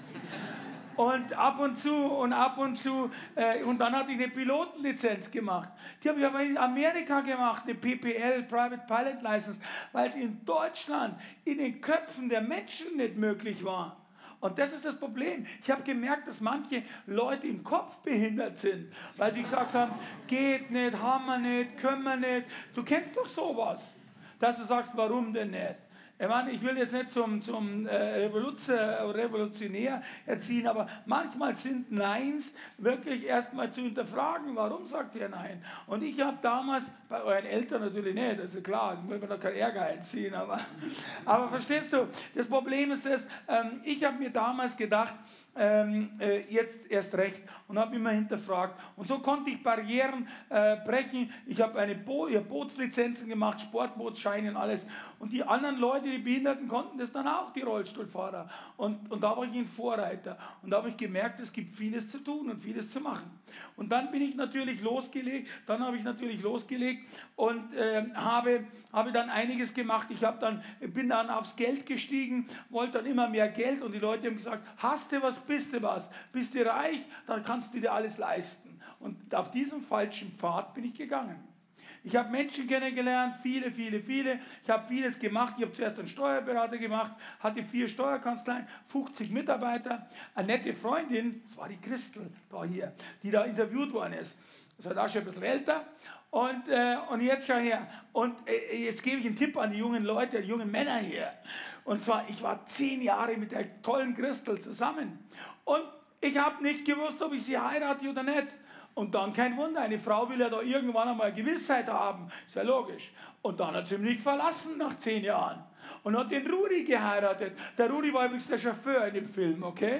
Speaker 2: Und ab und zu und ab und zu, äh, und dann hatte ich eine Pilotenlizenz gemacht. Die habe ich aber in Amerika gemacht, eine P P L, Private Pilot License, weil es in Deutschland in den Köpfen der Menschen nicht möglich war. Und das ist das Problem. Ich habe gemerkt, dass manche Leute im Kopf behindert sind, weil sie gesagt haben, geht nicht, haben wir nicht, können wir nicht. Du kennst doch sowas, dass du sagst, warum denn nicht? Ich meine, ich will jetzt nicht zum, zum äh, Revolutionär erziehen, aber manchmal sind Neins wirklich erstmal zu hinterfragen. Warum sagt ihr Nein? Und ich habe damals, bei euren Eltern natürlich nicht, also klar, ich will mir da keinen Ärger einziehen, aber, aber verstehst du, das Problem ist das, ähm, ich habe mir damals gedacht, Ähm, äh, jetzt erst recht und habe immer hinterfragt. Und so konnte ich Barrieren äh, brechen. Ich habe eine Bo ich hab Bootslizenzen gemacht, Sportbootsscheine und alles. Und die anderen Leute, die Behinderten, konnten das dann auch, die Rollstuhlfahrer. Und, und da war ich ein Vorreiter. Und da habe ich gemerkt, es gibt vieles zu tun und vieles zu machen. Und dann bin ich natürlich losgelegt, dann habe ich natürlich losgelegt und äh, habe, habe dann einiges gemacht. Ich habe dann, bin dann aufs Geld gestiegen, wollte dann immer mehr Geld und die Leute haben gesagt, hast du was, bist du was, bist du reich, dann kannst du dir alles leisten. Und auf diesem falschen Pfad bin ich gegangen. Ich habe Menschen kennengelernt, viele, viele, viele. Ich habe vieles gemacht. Ich habe zuerst einen Steuerberater gemacht, hatte vier Steuerkanzleien, fünfzig Mitarbeiter. Eine nette Freundin, das war die Christel da hier, die da interviewt worden ist. Das war da schon ein bisschen älter. Und, äh, und jetzt schau her. Und äh, jetzt gebe ich einen Tipp an die jungen Leute, die jungen Männer hier. Und zwar, ich war zehn Jahre mit der tollen Christel zusammen. Und ich habe nicht gewusst, ob ich sie heirate oder nicht. Und dann kein Wunder, eine Frau will ja da irgendwann einmal Gewissheit haben, ist ja logisch. Und dann hat sie mich verlassen nach zehn Jahren und hat den Rudi geheiratet. Der Rudi war übrigens der Chauffeur in dem Film, okay?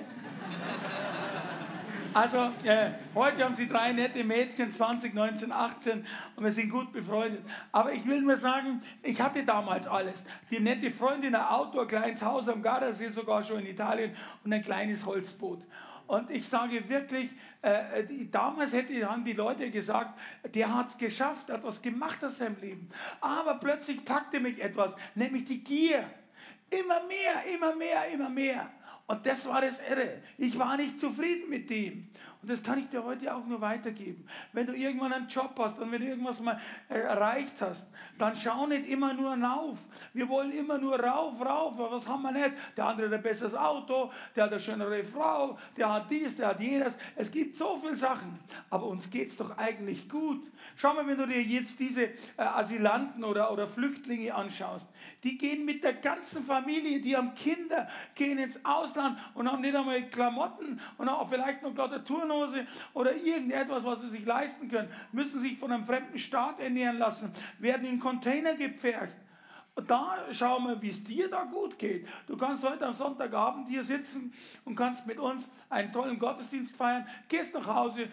Speaker 2: Also, äh, heute haben sie drei nette Mädchen, zwanzig, neunzehn, achtzehn und wir sind gut befreundet. Aber ich will nur sagen, ich hatte damals alles. Die nette Freundin, ein Auto, ein kleines Haus am Gardasee, sogar schon in Italien und ein kleines Holzboot. Und ich sage wirklich, äh, die, damals hätte, haben die Leute gesagt, der hat es geschafft, hat was gemacht aus seinem Leben. Aber plötzlich packte mich etwas, nämlich die Gier. Immer mehr, immer mehr, immer mehr. Und das war das Irre. Ich war nicht zufrieden mit dem. Und das kann ich dir heute auch nur weitergeben. Wenn du irgendwann einen Job hast und wenn du irgendwas mal erreicht hast, dann schau nicht immer nur rauf. Wir wollen immer nur rauf, rauf. Aber was haben wir nicht? Der andere hat ein besseres Auto, der hat eine schönere Frau, der hat dies, der hat jenes. Es gibt so viele Sachen. Aber uns geht es doch eigentlich gut. Schau mal, wenn du dir jetzt diese äh, Asylanten oder, oder Flüchtlinge anschaust. Die gehen mit der ganzen Familie, die haben Kinder, gehen ins Ausland und haben nicht einmal Klamotten und auch vielleicht noch gerade eine Turnhose oder irgendetwas, was sie sich leisten können, müssen sich von einem fremden Staat ernähren lassen, werden in Container gepfercht. Und da schauen wir, wie es dir da gut geht. Du kannst heute am Sonntagabend hier sitzen und kannst mit uns einen tollen Gottesdienst feiern, gehst nach Hause,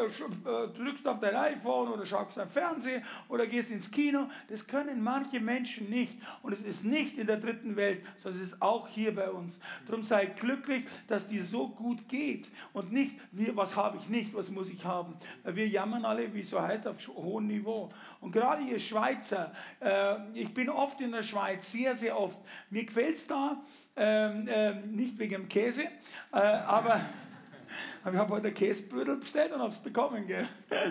Speaker 2: drückst auf dein iPhone oder schaust am Fernsehen oder gehst ins Kino. Das können manche Menschen nicht. Und es ist nicht in der dritten Welt, sondern es ist auch hier bei uns. Darum sei glücklich, dass dir so gut geht und nicht, was habe ich nicht, was muss ich haben. Weil wir jammern alle, wie es so heißt, auf hohem Niveau. Und gerade ihr Schweizer, äh, ich bin oft in der Schweiz, sehr, sehr oft. Mir gefällt es da, ähm, äh, nicht wegen dem Käse, äh, aber, aber ich habe heute einen Käsebürdel bestellt und habe es bekommen. Gell?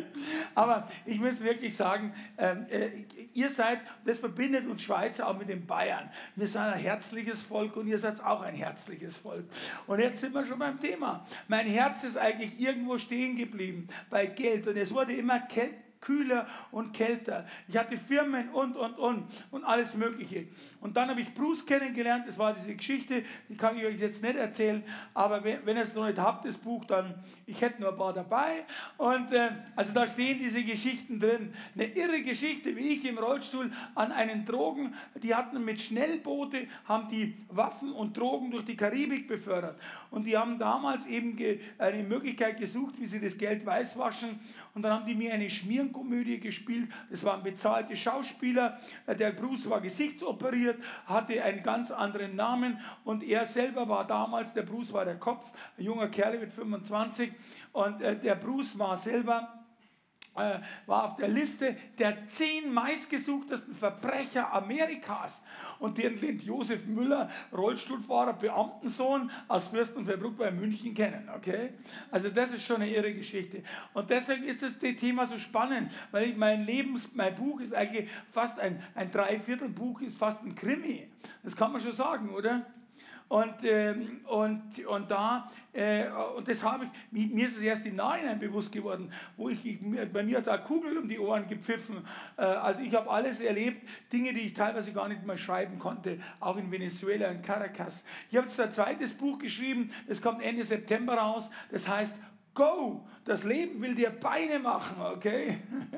Speaker 2: Aber ich muss wirklich sagen, äh, ihr seid, das verbindet uns Schweizer auch mit den Bayern. Wir sind ein herzliches Volk und ihr seid auch ein herzliches Volk. Und jetzt sind wir schon beim Thema. Mein Herz ist eigentlich irgendwo stehen geblieben bei Geld und es wurde immer kälter, kühler und kälter. Ich hatte Firmen und, und, und und alles Mögliche. Und dann habe ich Bruce kennengelernt, das war diese Geschichte, die kann ich euch jetzt nicht erzählen, aber wenn, wenn ihr es noch nicht habt, das Buch, dann, ich hätte nur ein paar dabei. Und äh, also da stehen diese Geschichten drin. Eine irre Geschichte, wie ich im Rollstuhl an einen Drogen, die hatten mit Schnellboote, haben die Waffen und Drogen durch die Karibik befördert. Und die haben damals eben eine Möglichkeit gesucht, wie sie das Geld weißwaschen. Und dann haben die mir eine Schmierung Nebenkomödie gespielt. Es waren bezahlte Schauspieler. Der Bruce war gesichtsoperiert, hatte einen ganz anderen Namen und er selber war damals, der Bruce war der Kopf, ein junger Kerl mit fünfundzwanzig und äh, der Bruce war selber Äh, war auf der Liste der zehn meistgesuchtesten Verbrecher Amerikas. Und den lernt Josef Müller, Rollstuhlfahrer, Beamtensohn aus Fürstenfeldbruck bei München kennen. Okay? Also das ist schon eine irre Geschichte. Und deswegen ist das Thema so spannend, weil ich, mein Leben, mein Buch ist eigentlich fast ein, ein Dreiviertelbuch, ist fast ein Krimi. Das kann man schon sagen, oder? Und, ähm, und, und, da, äh, und das habe ich, mir ist es erst im Nachhinein bewusst geworden, wo ich, ich bei mir hat es auch Kugel um die Ohren gepfiffen. Äh, also ich habe alles erlebt, Dinge, die ich teilweise gar nicht mehr schreiben konnte, auch in Venezuela, in Caracas. Ich habe jetzt ein zweites Buch geschrieben, das kommt Ende September raus, das heißt Go! Das Leben will dir Beine machen, okay?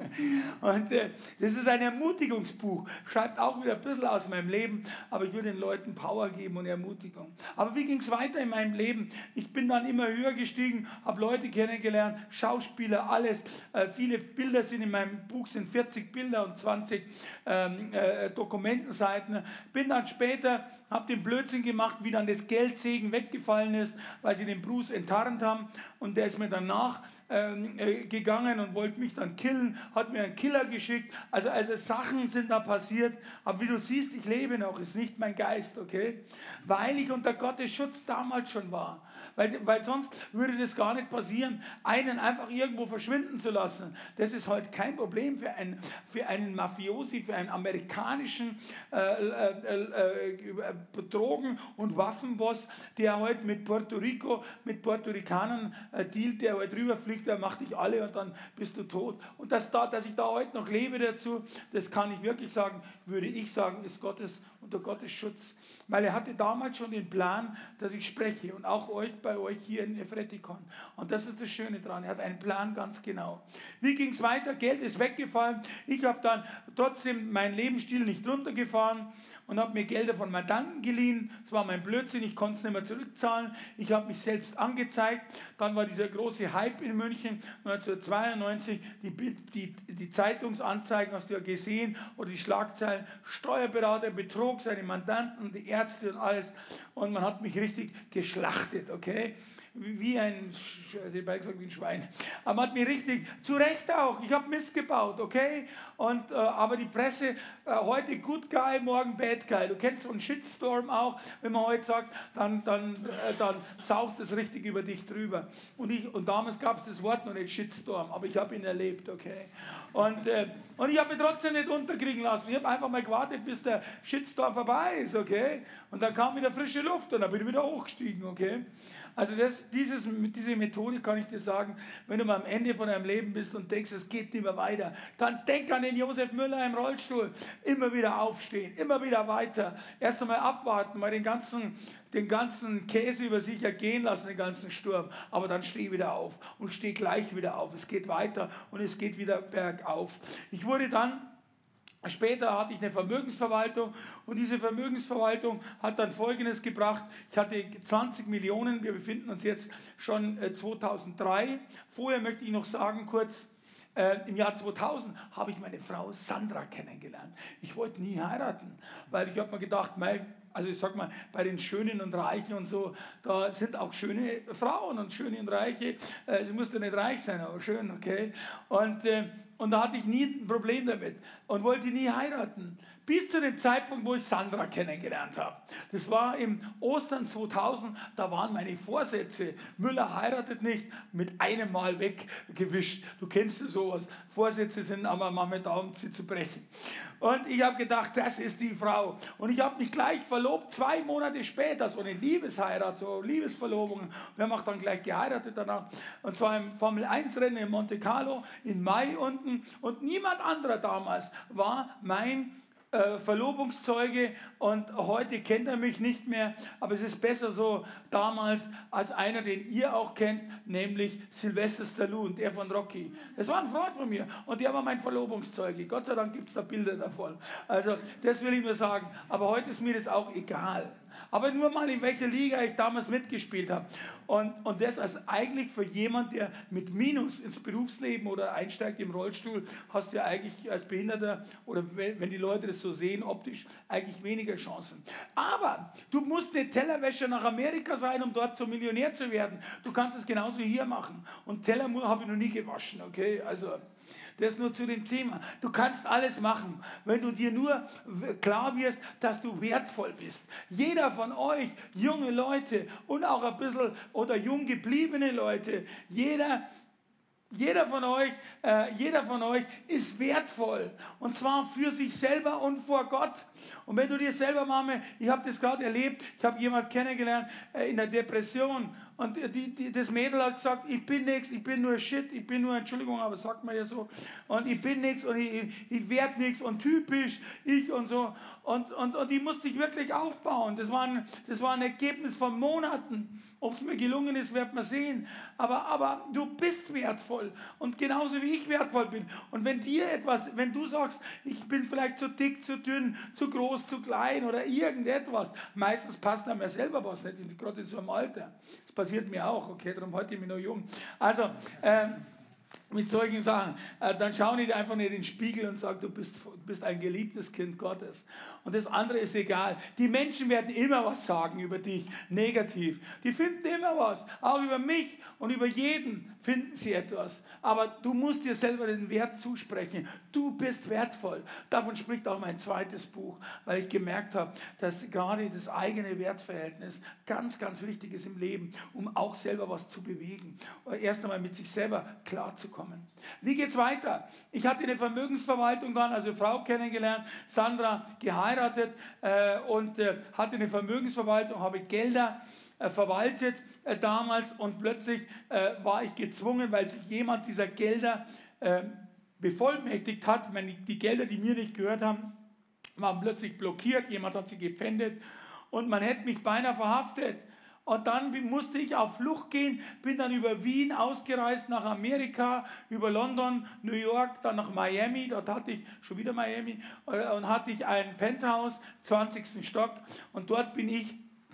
Speaker 2: Und äh, das ist ein Ermutigungsbuch. Schreibt auch wieder ein bisschen aus meinem Leben, aber ich will den Leuten Power geben und Ermutigung. Aber wie ging es weiter in meinem Leben? Ich bin dann immer höher gestiegen, habe Leute kennengelernt, Schauspieler, alles. Äh, viele Bilder sind in meinem Buch, sind vierzig Bilder und zwanzig ähm, äh, Dokumentenseiten. Bin dann später, habe den Blödsinn gemacht, wie dann das Geldsegen weggefallen ist, weil sie den Bruce enttarnt haben. Und der ist mir danach ähm, äh, gegangen und wollte mich dann killen, hat mir einen Killer geschickt. Also, also Sachen sind da passiert. Aber wie du siehst, ich lebe noch, ist nicht mein Geist, okay? Weil ich unter Gottes Schutz damals schon war. Weil, weil sonst würde das gar nicht passieren, einen einfach irgendwo verschwinden zu lassen. Das ist heute kein Problem für einen, für einen Mafiosi, für einen amerikanischen äh, äh, äh, Drogen- und Waffenboss, der heute mit Puerto Rico, mit Puerto Ricanern äh, dealt, der heute rüberfliegt, der macht dich alle und dann bist du tot. Und dass, da, dass ich da heute noch lebe dazu, das kann ich wirklich sagen, würde ich sagen, ist Gottes, unter Gottes Schutz. Weil er hatte damals schon den Plan, dass ich spreche und auch euch bei euch hier in Efretikon. Und das ist das Schöne dran. Er hat einen Plan ganz genau. Wie ging es weiter? Geld ist weggefallen. Ich habe dann trotzdem meinen Lebensstil nicht runtergefahren und habe mir Gelder von Mandanten geliehen. Das war mein Blödsinn, ich konnte es nicht mehr zurückzahlen. Ich habe mich selbst angezeigt. Dann war dieser große Hype in München neunzehnhundertzweiundneunzig, die, die, die Zeitungsanzeigen, hast du ja gesehen, oder die Schlagzeilen, Steuerberater betrog seine Mandanten, die Ärzte und alles. Und man hat mich richtig geschlachtet, okay? Wie ein, ich hätte gesagt, wie ein Schwein. Aber man hat mich richtig, zu Recht auch, ich habe Mist gebaut, okay? Und, äh, aber die Presse, äh, heute Good Guy, morgen Bad Guy. Du kennst so einen Shitstorm auch, wenn man heute sagt, dann, dann, äh, dann saust es richtig über dich drüber. Und, ich, und damals gab es das Wort noch nicht, Shitstorm, aber ich habe ihn erlebt, okay? Und, äh, und ich habe mich trotzdem nicht unterkriegen lassen. Ich habe einfach mal gewartet, bis der Shitstorm vorbei ist, okay? Und dann kam wieder frische Luft und dann bin ich wieder hochgestiegen, okay? Also das, dieses, diese Methode kann ich dir sagen, wenn du mal am Ende von deinem Leben bist und denkst, es geht nicht mehr weiter, dann denk an den Josef Müller im Rollstuhl. Immer wieder aufstehen, immer wieder weiter. Erst einmal abwarten, mal den ganzen, den ganzen Käse über sich ergehen lassen, den ganzen Sturm. Aber dann steh wieder auf und steh gleich wieder auf. Es geht weiter und es geht wieder bergauf. Ich wurde dann... Später hatte ich eine Vermögensverwaltung und diese Vermögensverwaltung hat dann Folgendes gebracht. Ich hatte zwanzig Millionen, wir befinden uns jetzt schon äh, zweitausenddrei. Vorher möchte ich noch sagen kurz, äh, im Jahr zweitausend habe ich meine Frau Sandra kennengelernt. Ich wollte nie heiraten, weil ich habe mir gedacht, mein, also ich sag mal, bei den Schönen und Reichen und so, da sind auch schöne Frauen und schöne und Reiche. Äh, du musst ja nicht reich sein, aber schön, okay. Und, äh, und da hatte ich nie ein Problem damit und wollte nie heiraten. Bis zu dem Zeitpunkt, wo ich Sandra kennengelernt habe. Das war im Ostern zweitausend, da waren meine Vorsätze, Müller heiratet nicht, mit einem Mal weggewischt. Du kennst ja sowas. Vorsätze sind aber manchmal da, um sie zu brechen. Und ich habe gedacht, das ist die Frau. Und ich habe mich gleich verlobt, zwei Monate später, so eine Liebesheirat, so Liebesverlobung. Wir haben auch dann gleich geheiratet danach. Und zwar im Formel eins Rennen in Monte Carlo, in Mai unten. Und niemand anderer damals war mein Äh, Verlobungszeuge und heute kennt er mich nicht mehr, aber es ist besser so damals als einer, den ihr auch kennt, nämlich Sylvester Stallone, der von Rocky. Das war ein Freund von mir und der war mein Verlobungszeuge. Gott sei Dank gibt es da Bilder davon. Also das will ich nur sagen, aber heute ist mir das auch egal. Aber nur mal, in welcher Liga ich damals mitgespielt habe. Und, und das also eigentlich für jemand, der mit Minus ins Berufsleben oder einsteigt im Rollstuhl, hast du ja eigentlich als Behinderter oder wenn, wenn die Leute das so sehen, optisch, eigentlich weniger Chancen. Aber du musst nicht Tellerwäscher nach Amerika sein, um dort zum Millionär zu werden. Du kannst es genauso hier machen. Und Teller habe ich noch nie gewaschen, okay? Also, das nur zu dem Thema. Du kannst alles machen, wenn du dir nur klar wirst, dass du wertvoll bist. Jeder von euch, junge Leute und auch ein bisschen, oder jung gebliebene Leute, jeder, jeder von euch, äh, jeder von euch ist wertvoll. Und zwar für sich selber und vor Gott. Und wenn du dir selber mal, ich habe das gerade erlebt, ich habe jemanden kennengelernt äh, in der Depression. Und die, die, das Mädel hat gesagt, ich bin nichts, ich bin nur Shit, ich bin nur, Entschuldigung, aber sagt man ja so, und ich bin nichts und ich, ich, ich werde nichts und typisch, ich und so. Und, und, und die musste ich wirklich aufbauen. Das war ein, das war ein Ergebnis von Monaten. Ob es mir gelungen ist, wird man sehen. Aber, aber du bist wertvoll und genauso wie ich wertvoll bin. Und wenn dir etwas, wenn du sagst, ich bin vielleicht zu dick, zu dünn, zu groß, zu klein oder irgendetwas, meistens passt einem ja selber was nicht, gerade in so einem Alter. Das passiert mir auch, okay, darum halte ich mich noch jung. Also, ähm, mit solchen Sachen, äh, dann schau nicht einfach nicht in den Spiegel und sag, du bist, du bist ein geliebtes Kind Gottes. Und das andere ist egal. Die Menschen werden immer was sagen über dich, negativ. Die finden immer was, auch über mich und über jeden finden sie etwas. Aber du musst dir selber den Wert zusprechen. Du bist wertvoll. Davon spricht auch mein zweites Buch, weil ich gemerkt habe, dass gerade das eigene Wertverhältnis ganz, ganz wichtig ist im Leben, um auch selber was zu bewegen. Erst einmal mit sich selber klarzukommen. Wie geht's weiter? Ich hatte eine Vermögensverwaltung dann, also eine Frau kennengelernt, Sandra geheiratet äh, und äh, hatte eine Vermögensverwaltung, habe Gelder äh, verwaltet äh, damals und plötzlich äh, war ich gezwungen, weil sich jemand dieser Gelder äh, bevollmächtigt hat, meine, die Gelder, die mir nicht gehört haben, waren plötzlich blockiert, jemand hat sie gepfändet und man hätte mich beinahe verhaftet. Und dann musste ich auf Flucht gehen, bin dann über Wien ausgereist nach Amerika, über London, New York, dann nach Miami, dort hatte ich, schon wieder Miami, und hatte ich ein Penthouse, zwanzigsten Stock, und dort bin ich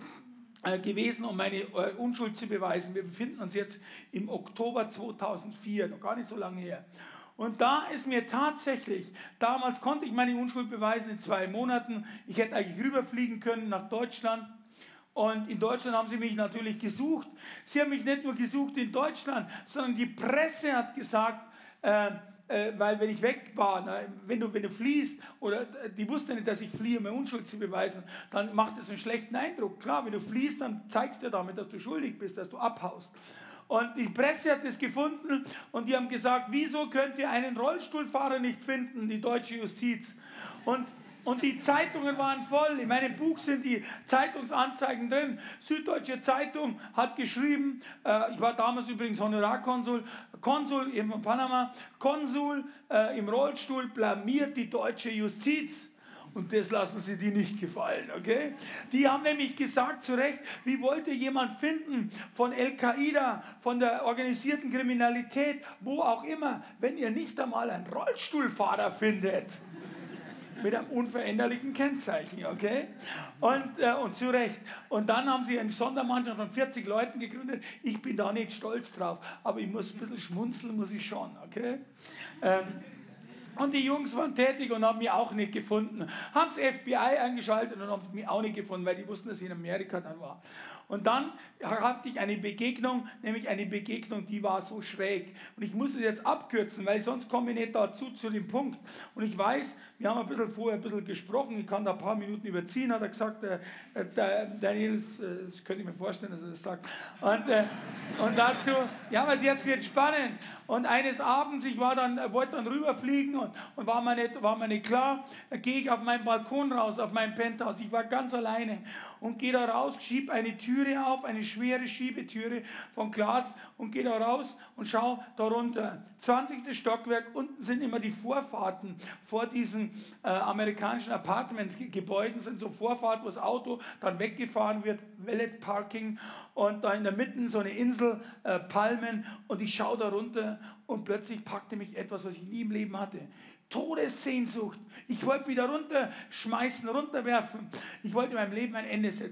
Speaker 2: äh, gewesen, um meine äh, Unschuld zu beweisen. Wir befinden uns jetzt im Oktober zweitausendvier, noch gar nicht so lange her. Und da ist mir tatsächlich, damals konnte ich meine Unschuld beweisen in zwei Monaten, ich hätte eigentlich rüberfliegen können nach Deutschland. Und in Deutschland haben sie mich natürlich gesucht. Sie haben mich nicht nur gesucht in Deutschland, sondern die Presse hat gesagt, äh, äh, weil wenn ich weg war, na, wenn, du, wenn du fliehst, oder die wussten nicht, dass ich fliehe, um meine Unschuld zu beweisen, dann macht es einen schlechten Eindruck. Klar, wenn du fliehst, dann zeigst du damit, dass du schuldig bist, dass du abhaust. Und die Presse hat es gefunden und die haben gesagt, wieso könnt ihr einen Rollstuhlfahrer nicht finden, die deutsche Justiz? Und Und die Zeitungen waren voll. In meinem Buch sind die Zeitungsanzeigen drin. Süddeutsche Zeitung hat geschrieben, äh, ich war damals übrigens Honorarkonsul, Konsul in Panama, Konsul äh, im Rollstuhl blamiert die deutsche Justiz. Und das lassen sie die nicht gefallen, okay? Die haben nämlich gesagt, zu Recht, wie wollte jemand finden von Al-Qaida, von der organisierten Kriminalität, wo auch immer, wenn ihr nicht einmal einen Rollstuhlfahrer findet? Mit einem unveränderlichen Kennzeichen, okay? Und, äh, und zu Recht. Und dann haben sie eine Sondermannschaft von vierzig Leuten gegründet. Ich bin da nicht stolz drauf, aber ich muss ein bisschen schmunzeln, muss ich schon, okay? Ähm, und die Jungs waren tätig und haben mich auch nicht gefunden. Haben das F B I eingeschaltet und haben mich auch nicht gefunden, weil die wussten, dass ich in Amerika dann war. Und dann hatte ich eine Begegnung, nämlich eine Begegnung, die war so schräg. Und ich muss es jetzt abkürzen, weil sonst komme ich nicht dazu zu dem Punkt. Und ich weiß, wir haben ein bisschen vorher ein bisschen gesprochen, ich kann da ein paar Minuten überziehen, hat er gesagt, äh, der Daniel, äh, das könnte ich mir vorstellen, dass er das sagt. Und, äh, und dazu, ja, weil jetzt wird spannend. Und eines Abends, ich war dann, wollte dann rüberfliegen und, und war, mir nicht, war mir nicht klar, gehe ich auf meinen Balkon raus, auf mein Penthouse. Ich war ganz alleine und gehe da raus, schiebe eine Türe auf, eine schwere Schiebetüre von Glas und gehe da raus und schaue da runter. zwanzigsten Stockwerk, unten sind immer die Vorfahrten vor diesen äh, amerikanischen Apartmentgebäuden, sind so Vorfahrten, wo das Auto dann weggefahren wird, Valet Parking, und da in der Mitte so eine Insel, äh, Palmen, und ich schaue da runter und plötzlich packte mich etwas, was ich nie im Leben hatte. Todessehnsucht. Ich wollte wieder runterschmeißen, runterwerfen. Ich wollte meinem Leben ein Ende setzen.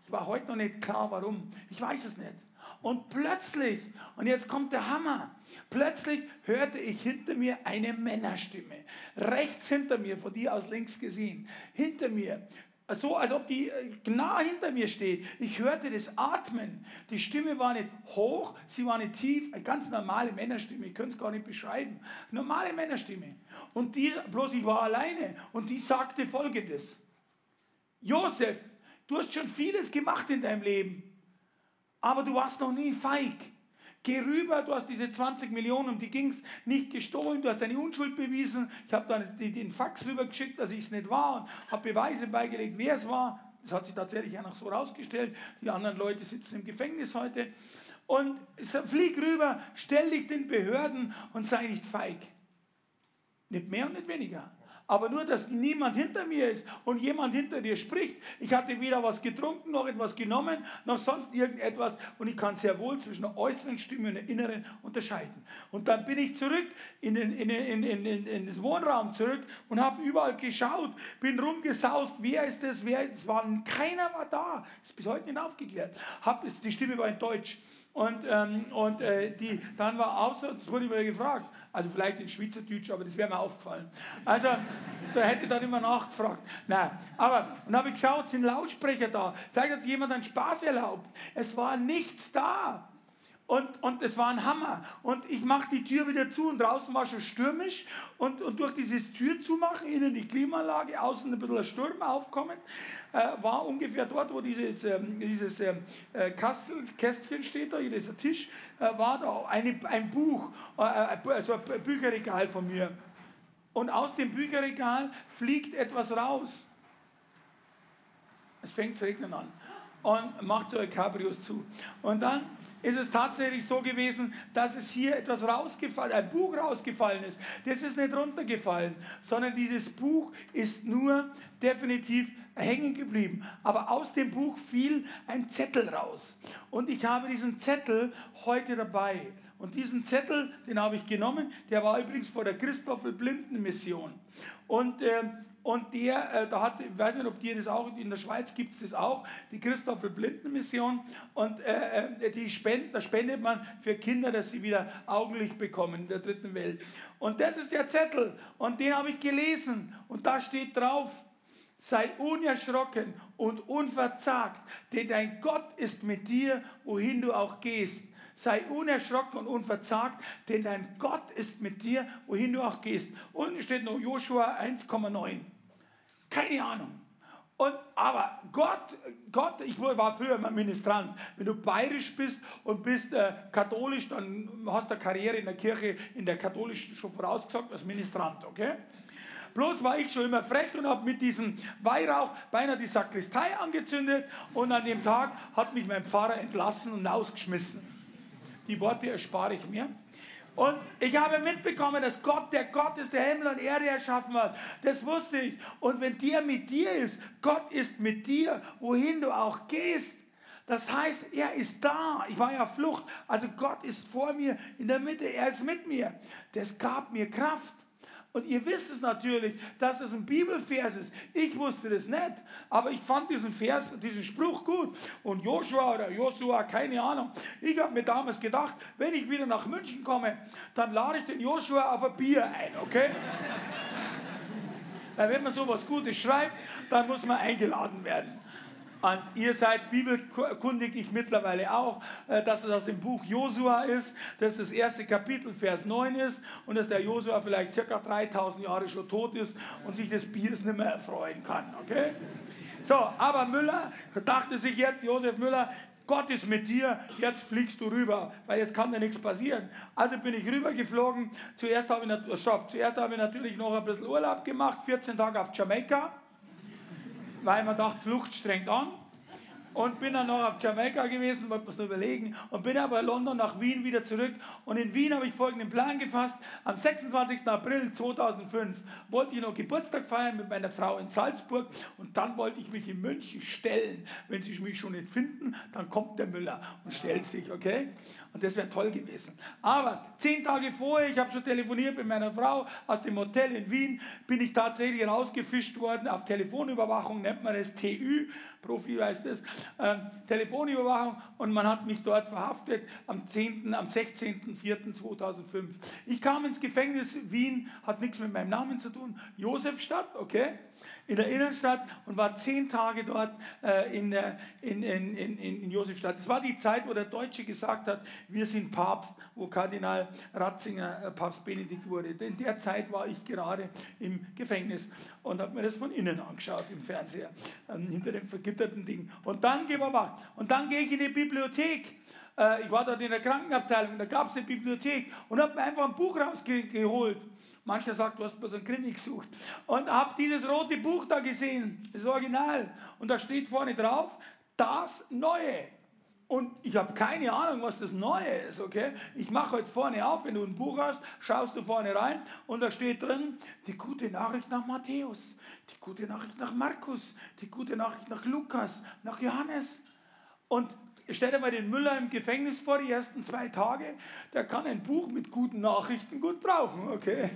Speaker 2: Ich war heute noch nicht klar, warum. Ich weiß es nicht. Und plötzlich, und jetzt kommt der Hammer, plötzlich hörte ich hinter mir eine Männerstimme. Rechts hinter mir, von dir aus links gesehen, hinter mir. So, als ob die nah hinter mir steht. Ich hörte das Atmen. Die Stimme war nicht hoch, sie war nicht tief. Eine ganz normale Männerstimme. Ich könnte es gar nicht beschreiben. Normale Männerstimme. Und die, bloß ich war alleine. Und die sagte Folgendes. Josef, du hast schon vieles gemacht in deinem Leben. Aber du warst noch nie feig. Geh rüber, du hast diese zwanzig Millionen, um die ging es, nicht gestohlen, du hast deine Unschuld bewiesen. Ich habe dann den Fax rübergeschickt, dass ich es nicht war und habe Beweise beigelegt, wer es war. Das hat sich tatsächlich auch noch so rausgestellt. Die anderen Leute sitzen im Gefängnis heute. Und flieg rüber, stell dich den Behörden und sei nicht feig. Nicht mehr und nicht weniger. Aber nur, dass niemand hinter mir ist und jemand hinter dir spricht. Ich hatte weder was getrunken, noch etwas genommen, noch sonst irgendetwas. Und ich kann sehr wohl zwischen der äußeren Stimme und der inneren unterscheiden. Und dann bin ich zurück in den, in den, in den, in den Wohnraum zurück und habe überall geschaut, bin rumgesaust, wer ist das, wer ist das? War, keiner war da. Das ist bis heute nicht aufgeklärt. Hab, die Stimme war in Deutsch. Und, ähm, und äh, die, dann war außer, das wurde mir gefragt, also vielleicht in Schweizerdeutsch, aber das wäre mir aufgefallen. Also, da hätte ich dann immer nachgefragt. Nein, aber, und habe ich geschaut, sind Lautsprecher da. Vielleicht hat sich jemand einen Spaß erlaubt. Es war nichts da. Und, und es war ein Hammer. Und ich mache die Tür wieder zu und draußen war schon stürmisch. Und, und durch dieses Tür zumachen, innen die Klimaanlage, außen ein bisschen ein Sturm aufkommen, äh, war ungefähr dort, wo dieses, ähm, dieses ähm, äh, Kastel, Kästchen steht, da, dieser Tisch, äh, war da eine, ein Buch, äh, also ein Bücherregal von mir. Und aus dem Bücherregal fliegt etwas raus. Es fängt zu regnen an. Und macht so ein Cabrios zu. Und dann ist es tatsächlich so gewesen, dass es hier etwas rausgefallen, ein Buch rausgefallen ist. Das ist nicht runtergefallen, sondern dieses Buch ist nur definitiv hängen geblieben. Aber aus dem Buch fiel ein Zettel raus. Und ich habe diesen Zettel heute dabei. Und diesen Zettel, den habe ich genommen, der war übrigens vor der Christoffel-Blinden-Mission. Und äh, Und der, äh, da hat, ich weiß nicht, ob die das auch, in der Schweiz gibt es das auch, die Christoffel-Blinden-Mission. Und äh, die spend, da spendet man für Kinder, dass sie wieder Augenlicht bekommen in der dritten Welt. Und das ist der Zettel. Und den habe ich gelesen. Und da steht drauf, sei unerschrocken und unverzagt, denn dein Gott ist mit dir, wohin du auch gehst. Sei unerschrocken und unverzagt, denn dein Gott ist mit dir, wohin du auch gehst. Unten steht noch Joshua eins Komma neun. Keine Ahnung. Und, aber Gott, Gott, ich war früher immer Ministrant. Wenn du bayerisch bist und bist äh, katholisch, dann hast du eine Karriere in der Kirche, in der katholischen schon vorausgesagt, als Ministrant, okay? Bloß war ich schon immer frech und habe mit diesem Weihrauch beinahe die Sakristei angezündet und an dem Tag hat mich mein Pfarrer entlassen und ausgeschmissen. Die Worte erspare ich mir. Und ich habe mitbekommen, dass Gott der Gott ist, der Himmel und Erde erschaffen hat. Das wusste ich. Und wenn der mit dir ist, Gott ist mit dir, wohin du auch gehst. Das heißt, er ist da. Ich war ja auf Flucht. Also Gott ist vor mir, in der Mitte. Er ist mit mir. Das gab mir Kraft. Und ihr wisst es natürlich, dass das ein Bibelvers ist. Ich wusste das nicht, aber ich fand diesen Vers, diesen Spruch gut. Und Joshua oder Josua, keine Ahnung. Ich habe mir damals gedacht, wenn ich wieder nach München komme, dann lade ich den Joshua auf ein Bier ein, okay? Weil wenn man sowas Gutes schreibt, dann muss man eingeladen werden. Und ihr seid bibelkundig, ich mittlerweile auch, dass es aus dem Buch Josua ist, dass das erste Kapitel, Vers neun ist und dass der Josua vielleicht circa dreitausend Jahre schon tot ist und sich des Biers nicht mehr erfreuen kann. Okay? So, aber Müller dachte sich jetzt, Josef Müller, Gott ist mit dir, jetzt fliegst du rüber, weil jetzt kann dir nichts passieren. Also bin ich rübergeflogen. Zuerst habe ich, stopp, zuerst habe ich natürlich noch ein bisschen Urlaub gemacht, vierzehn Tage auf Jamaika. Weil man dachte, Flucht strengt an. Und bin dann noch auf Jamaika gewesen, wollte mir es nur überlegen. Und bin aber in London nach Wien wieder zurück. Und in Wien habe ich folgenden Plan gefasst. Am sechsundzwanzigsten April zweitausendfünf wollte ich noch Geburtstag feiern mit meiner Frau in Salzburg. Und dann wollte ich mich in München stellen. Wenn sie mich schon nicht finden, dann kommt der Müller und stellt sich, okay? Und das wäre toll gewesen. Aber zehn Tage vorher, ich habe schon telefoniert mit meiner Frau aus dem Hotel in Wien, bin ich tatsächlich rausgefischt worden auf Telefonüberwachung, nennt man das T Ü. Profi weiß das, äh, Telefonüberwachung und man hat mich dort verhaftet am, zehnten, am sechzehnten vierten zweitausendfünf. Ich kam ins Gefängnis Wien, hat nichts mit meinem Namen zu tun, Josefstadt, okay, in der Innenstadt und war zehn Tage dort äh, in, der, in, in, in, in Josefstadt. Das war die Zeit, wo der Deutsche gesagt hat, wir sind Papst, wo Kardinal Ratzinger äh, Papst Benedikt wurde. In der Zeit war ich gerade im Gefängnis und habe mir das von innen angeschaut im Fernseher, äh, hinter dem vergitterten Ding. Und dann gehen wir wach. Und dann gehe ich in die Bibliothek. Äh, ich war dort in der Krankenabteilung, da gab es eine Bibliothek und habe mir einfach ein Buch rausgeholt. Mancher sagt, du hast bloß einen Krimi gesucht. Und habe dieses rote Buch da gesehen, das Original. Und da steht vorne drauf, das Neue. Und ich habe keine Ahnung, was das Neue ist, okay? Ich mache heute vorne auf, wenn du ein Buch hast, schaust du vorne rein und da steht drin, die gute Nachricht nach Matthäus, die gute Nachricht nach Markus, die gute Nachricht nach Lukas, nach Johannes. Und stell dir mal den Müller im Gefängnis vor, die ersten zwei Tage, der kann ein Buch mit guten Nachrichten gut brauchen, okay?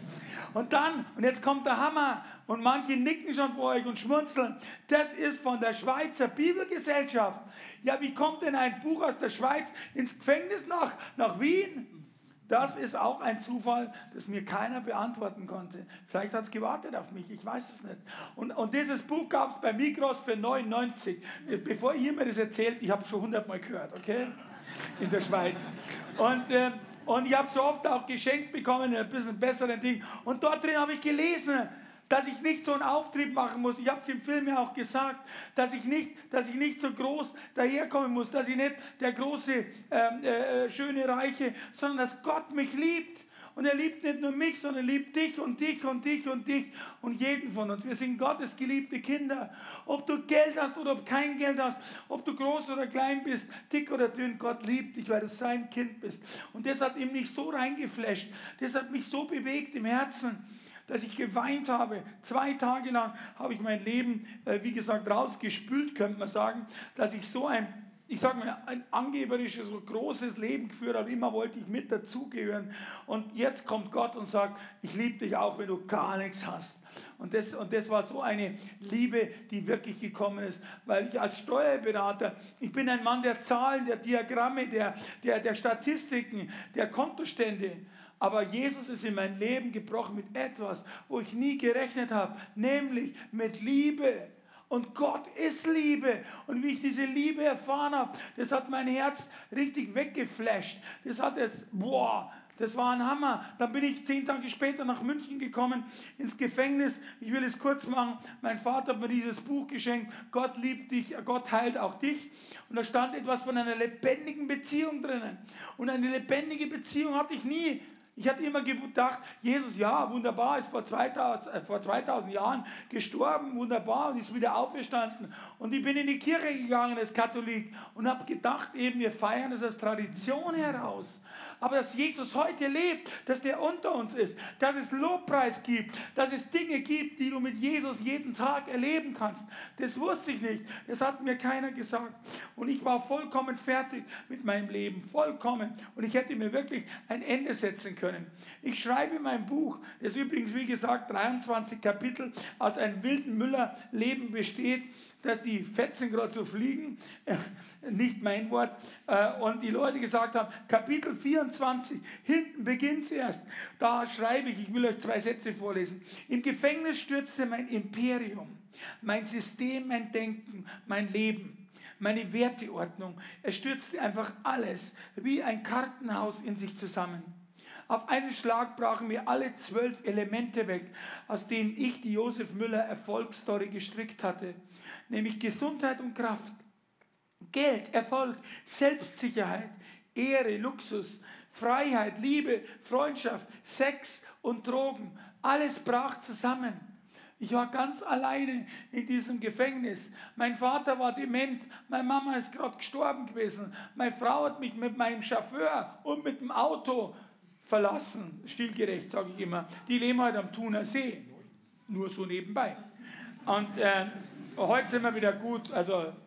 Speaker 2: Und dann, und jetzt kommt der Hammer, und manche nicken schon vor euch und schmunzeln, das ist von der Schweizer Bibelgesellschaft. Ja, wie kommt denn ein Buch aus der Schweiz ins Gefängnis nach, nach Wien? Das ist auch ein Zufall, das mir keiner beantworten konnte. Vielleicht hat es gewartet auf mich, ich weiß es nicht. Und, und dieses Buch gab es bei Migros für neunundneunzig. Bevor ihr mir das erzählt, ich habe es schon hundertmal gehört, okay? In der Schweiz. Und, äh, und ich habe so oft auch geschenkt bekommen, ein bisschen besseren Ding. Und dort drin habe ich gelesen, dass ich nicht so einen Auftrieb machen muss. Ich habe es im Film ja auch gesagt, dass ich nicht, dass ich nicht so groß daherkommen muss, dass ich nicht der große, äh, äh, schöne, reiche, sondern dass Gott mich liebt. Und er liebt nicht nur mich, sondern er liebt dich und dich und dich und dich und jeden von uns. Wir sind Gottes geliebte Kinder. Ob du Geld hast oder ob kein Geld hast, ob du groß oder klein bist, dick oder dünn, Gott liebt dich, weil du sein Kind bist. Und das hat ihm nicht so reingeflasht, das hat mich so bewegt im Herzen, dass ich geweint habe. Zwei Tage lang habe ich mein Leben, äh, wie gesagt, rausgespült, könnte man sagen, dass ich so ein, ich sage mal, ein angeberisches, so großes Leben geführt habe. Immer wollte ich mit dazugehören. Und jetzt kommt Gott und sagt, ich liebe dich auch, wenn du gar nichts hast. Und das, und das war so eine Liebe, die wirklich gekommen ist, weil ich als Steuerberater, ich bin ein Mann der Zahlen, der Diagramme, der, der, der Statistiken, der Kontostände. Aber Jesus ist in mein Leben gebrochen mit etwas, wo ich nie gerechnet habe, nämlich mit Liebe. Und Gott ist Liebe. Und wie ich diese Liebe erfahren habe, das hat mein Herz richtig weggeflasht. Das hat es, boah, das war ein Hammer. Dann bin ich zehn Tage später nach München gekommen, ins Gefängnis. Ich will es kurz machen. Mein Vater hat mir dieses Buch geschenkt. Gott liebt dich, Gott heilt auch dich. Und da stand etwas von einer lebendigen Beziehung drinnen. Und eine lebendige Beziehung hatte ich nie. Ich hatte immer gedacht, Jesus, ja, wunderbar, ist vor zweitausend, äh, vor zweitausend Jahren gestorben, wunderbar, und ist wieder auferstanden. Und ich bin in die Kirche gegangen als Katholik und habe gedacht, eben, wir feiern es als Tradition heraus. Aber dass Jesus heute lebt, dass der unter uns ist, dass es Lobpreis gibt, dass es Dinge gibt, die du mit Jesus jeden Tag erleben kannst, das wusste ich nicht. Das hat mir keiner gesagt. Und ich war vollkommen fertig mit meinem Leben, vollkommen. Und ich hätte mir wirklich ein Ende setzen können. Können. Ich schreibe mein Buch, das übrigens, wie gesagt, dreiundzwanzig Kapitel aus einem wilden Müller-Leben besteht, dass die Fetzen gerade so fliegen, nicht mein Wort, und die Leute gesagt haben, Kapitel vierundzwanzig, hinten beginnt es erst, da schreibe ich, ich will euch zwei Sätze vorlesen. Im Gefängnis stürzte mein Imperium, mein System, mein Denken, mein Leben, meine Werteordnung. Es stürzte einfach alles wie ein Kartenhaus in sich zusammen. Auf einen Schlag brachen mir alle zwölf Elemente weg, aus denen ich die Josef Müller Erfolgsstory gestrickt hatte. Nämlich Gesundheit und Kraft, Geld, Erfolg, Selbstsicherheit, Ehre, Luxus, Freiheit, Liebe, Freundschaft, Sex und Drogen. Alles brach zusammen. Ich war ganz alleine in diesem Gefängnis. Mein Vater war dement, meine Mama ist gerade gestorben gewesen. Meine Frau hat mich mit meinem Chauffeur und mit dem Auto verlassen, stilgerecht sage ich immer. Die leben halt am Thuner See, nur so nebenbei. Und äh, heute sind wir wieder gut, also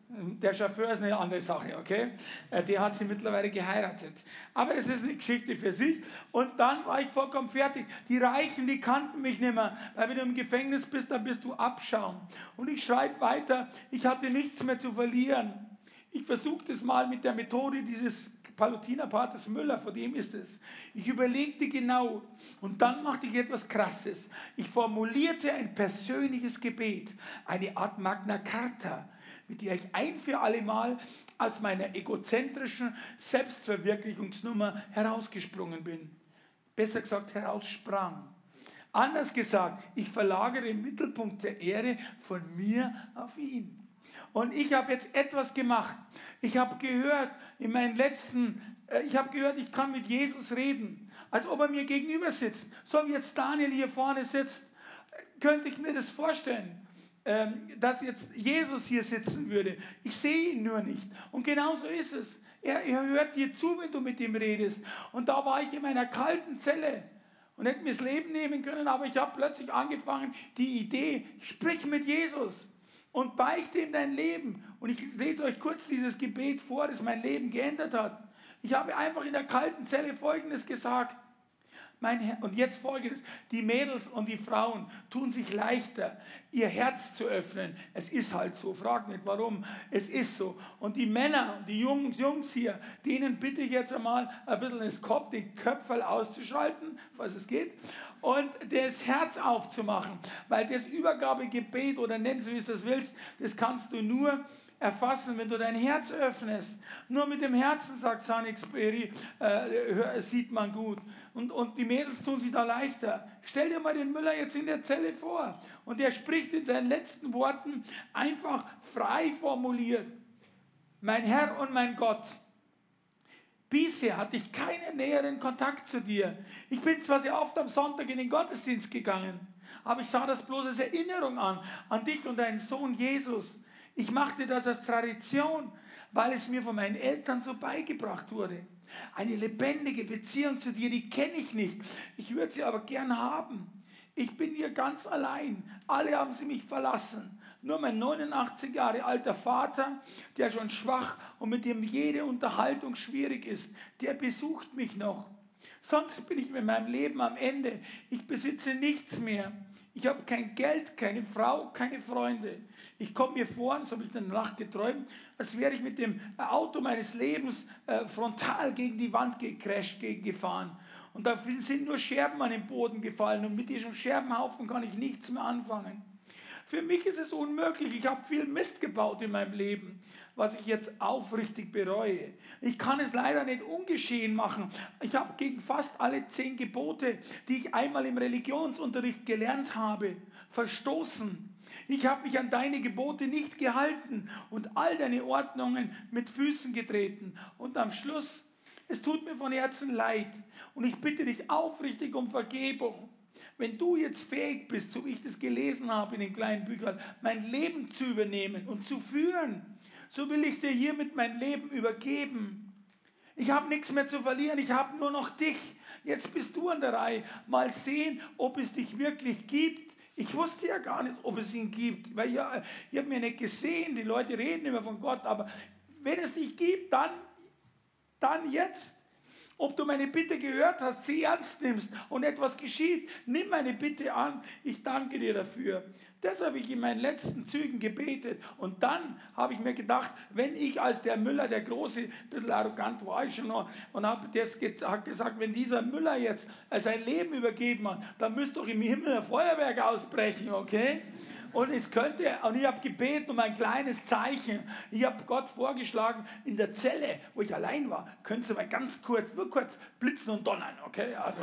Speaker 2: Der Chauffeur ist eine andere Sache, okay? Der hat sie mittlerweile geheiratet. Aber das ist eine Geschichte für sich. Und dann war ich vollkommen fertig. Die Reichen, die kannten mich nicht mehr. Weil wenn du im Gefängnis bist, dann bist du Abschaum. Und ich schreibe weiter, ich hatte nichts mehr zu verlieren. Ich versuche das mal mit der Methode dieses Palutinerpaters Müller, von dem ist es. Ich überlegte genau und dann machte ich etwas Krasses. Ich formulierte ein persönliches Gebet, eine Art Magna Carta, mit der ich ein für alle Mal aus meiner egozentrischen Selbstverwirklichungsnummer herausgesprungen bin. Besser gesagt, heraussprang. Anders gesagt, ich verlagere den Mittelpunkt der Ehre von mir auf ihn. Und ich habe jetzt etwas gemacht. Ich habe gehört, in meinen letzten, äh, ich habe gehört, ich kann mit Jesus reden, als ob er mir gegenüber sitzt. So wie jetzt Daniel hier vorne sitzt, könnte ich mir das vorstellen, ähm, dass jetzt Jesus hier sitzen würde. Ich sehe ihn nur nicht. Und genau so ist es. Er, er hört dir zu, wenn du mit ihm redest. Und da war ich in meiner kalten Zelle und hätte mir das Leben nehmen können, aber ich habe plötzlich angefangen, die Idee, sprich mit Jesus. Und beichte ihm dein Leben. Und ich lese euch kurz dieses Gebet vor, das mein Leben geändert hat. Ich habe einfach in der kalten Zelle Folgendes gesagt. Mein Herr, und jetzt Folgendes. Die Mädels und die Frauen tun sich leichter, ihr Herz zu öffnen. Es ist halt so. Frag nicht warum. Es ist so. Und die Männer und die Jungs, Jungs hier, denen bitte ich jetzt einmal ein bisschen das Kopf, den Köpferl auszuschalten, falls es geht. Und das Herz aufzumachen, weil das Übergabegebet oder nenn es, wie du das willst, das kannst du nur erfassen, wenn du dein Herz öffnest. Nur mit dem Herzen, sagt Sanexperi, äh, sieht man gut. Und, und die Mädels tun sich da leichter. Stell dir mal den Müller jetzt in der Zelle vor. Und er spricht in seinen letzten Worten einfach frei formuliert. Mein Herr und mein Gott, bisher hatte ich keinen näheren Kontakt zu dir. Ich bin zwar sehr oft am Sonntag in den Gottesdienst gegangen, aber ich sah das bloß als Erinnerung an, an dich und deinen Sohn Jesus. Ich machte das als Tradition, weil es mir von meinen Eltern so beigebracht wurde. Eine lebendige Beziehung zu dir, die kenne ich nicht. Ich würde sie aber gern haben. Ich bin hier ganz allein. Alle haben sie mich verlassen. Nur mein neunundachtzig Jahre alter Vater, der schon schwach und mit dem jede Unterhaltung schwierig ist, der besucht mich noch. Sonst bin ich mit meinem Leben am Ende. Ich besitze nichts mehr. Ich habe kein Geld, keine Frau, keine Freunde. Ich komme mir vor, so habe ich in der Nacht geträumt, als wäre ich mit dem Auto meines Lebens äh, frontal gegen die Wand gecrasht, gegen gefahren. Und da sind nur Scherben an den Boden gefallen und mit diesem Scherbenhaufen kann ich nichts mehr anfangen. Für mich ist es unmöglich. Ich habe viel Mist gebaut in meinem Leben, was ich jetzt aufrichtig bereue. Ich kann es leider nicht ungeschehen machen. Ich habe gegen fast alle zehn Gebote, die ich einmal im Religionsunterricht gelernt habe, verstoßen. Ich habe mich an deine Gebote nicht gehalten und all deine Ordnungen mit Füßen getreten. Und am Schluss, es tut mir von Herzen leid und ich bitte dich aufrichtig um Vergebung. Wenn du jetzt fähig bist, so wie ich das gelesen habe in den kleinen Büchern, mein Leben zu übernehmen und zu führen, so will ich dir hiermit mein Leben übergeben. Ich habe nichts mehr zu verlieren, ich habe nur noch dich. Jetzt bist du an der Reihe. Mal sehen, ob es dich wirklich gibt. Ich wusste ja gar nicht, ob es ihn gibt, weil ja, ich habe mir nicht gesehen, die Leute reden immer von Gott, aber wenn es dich gibt, dann, dann jetzt. Ob du meine Bitte gehört hast, sie ernst nimmst und etwas geschieht, nimm meine Bitte an, ich danke dir dafür. Das habe ich in meinen letzten Zügen gebetet und dann habe ich mir gedacht, wenn ich als der Müller, der Große, ein bisschen arrogant war ich schon noch und habe das hat gesagt, wenn dieser Müller jetzt sein Leben übergeben hat, dann müsste doch im Himmel ein Feuerwerk ausbrechen, okay? Und es könnte, und ich habe gebeten um ein kleines Zeichen. Ich habe Gott vorgeschlagen, in der Zelle, wo ich allein war, können Sie mal ganz kurz, nur kurz blitzen und donnern, okay? Also.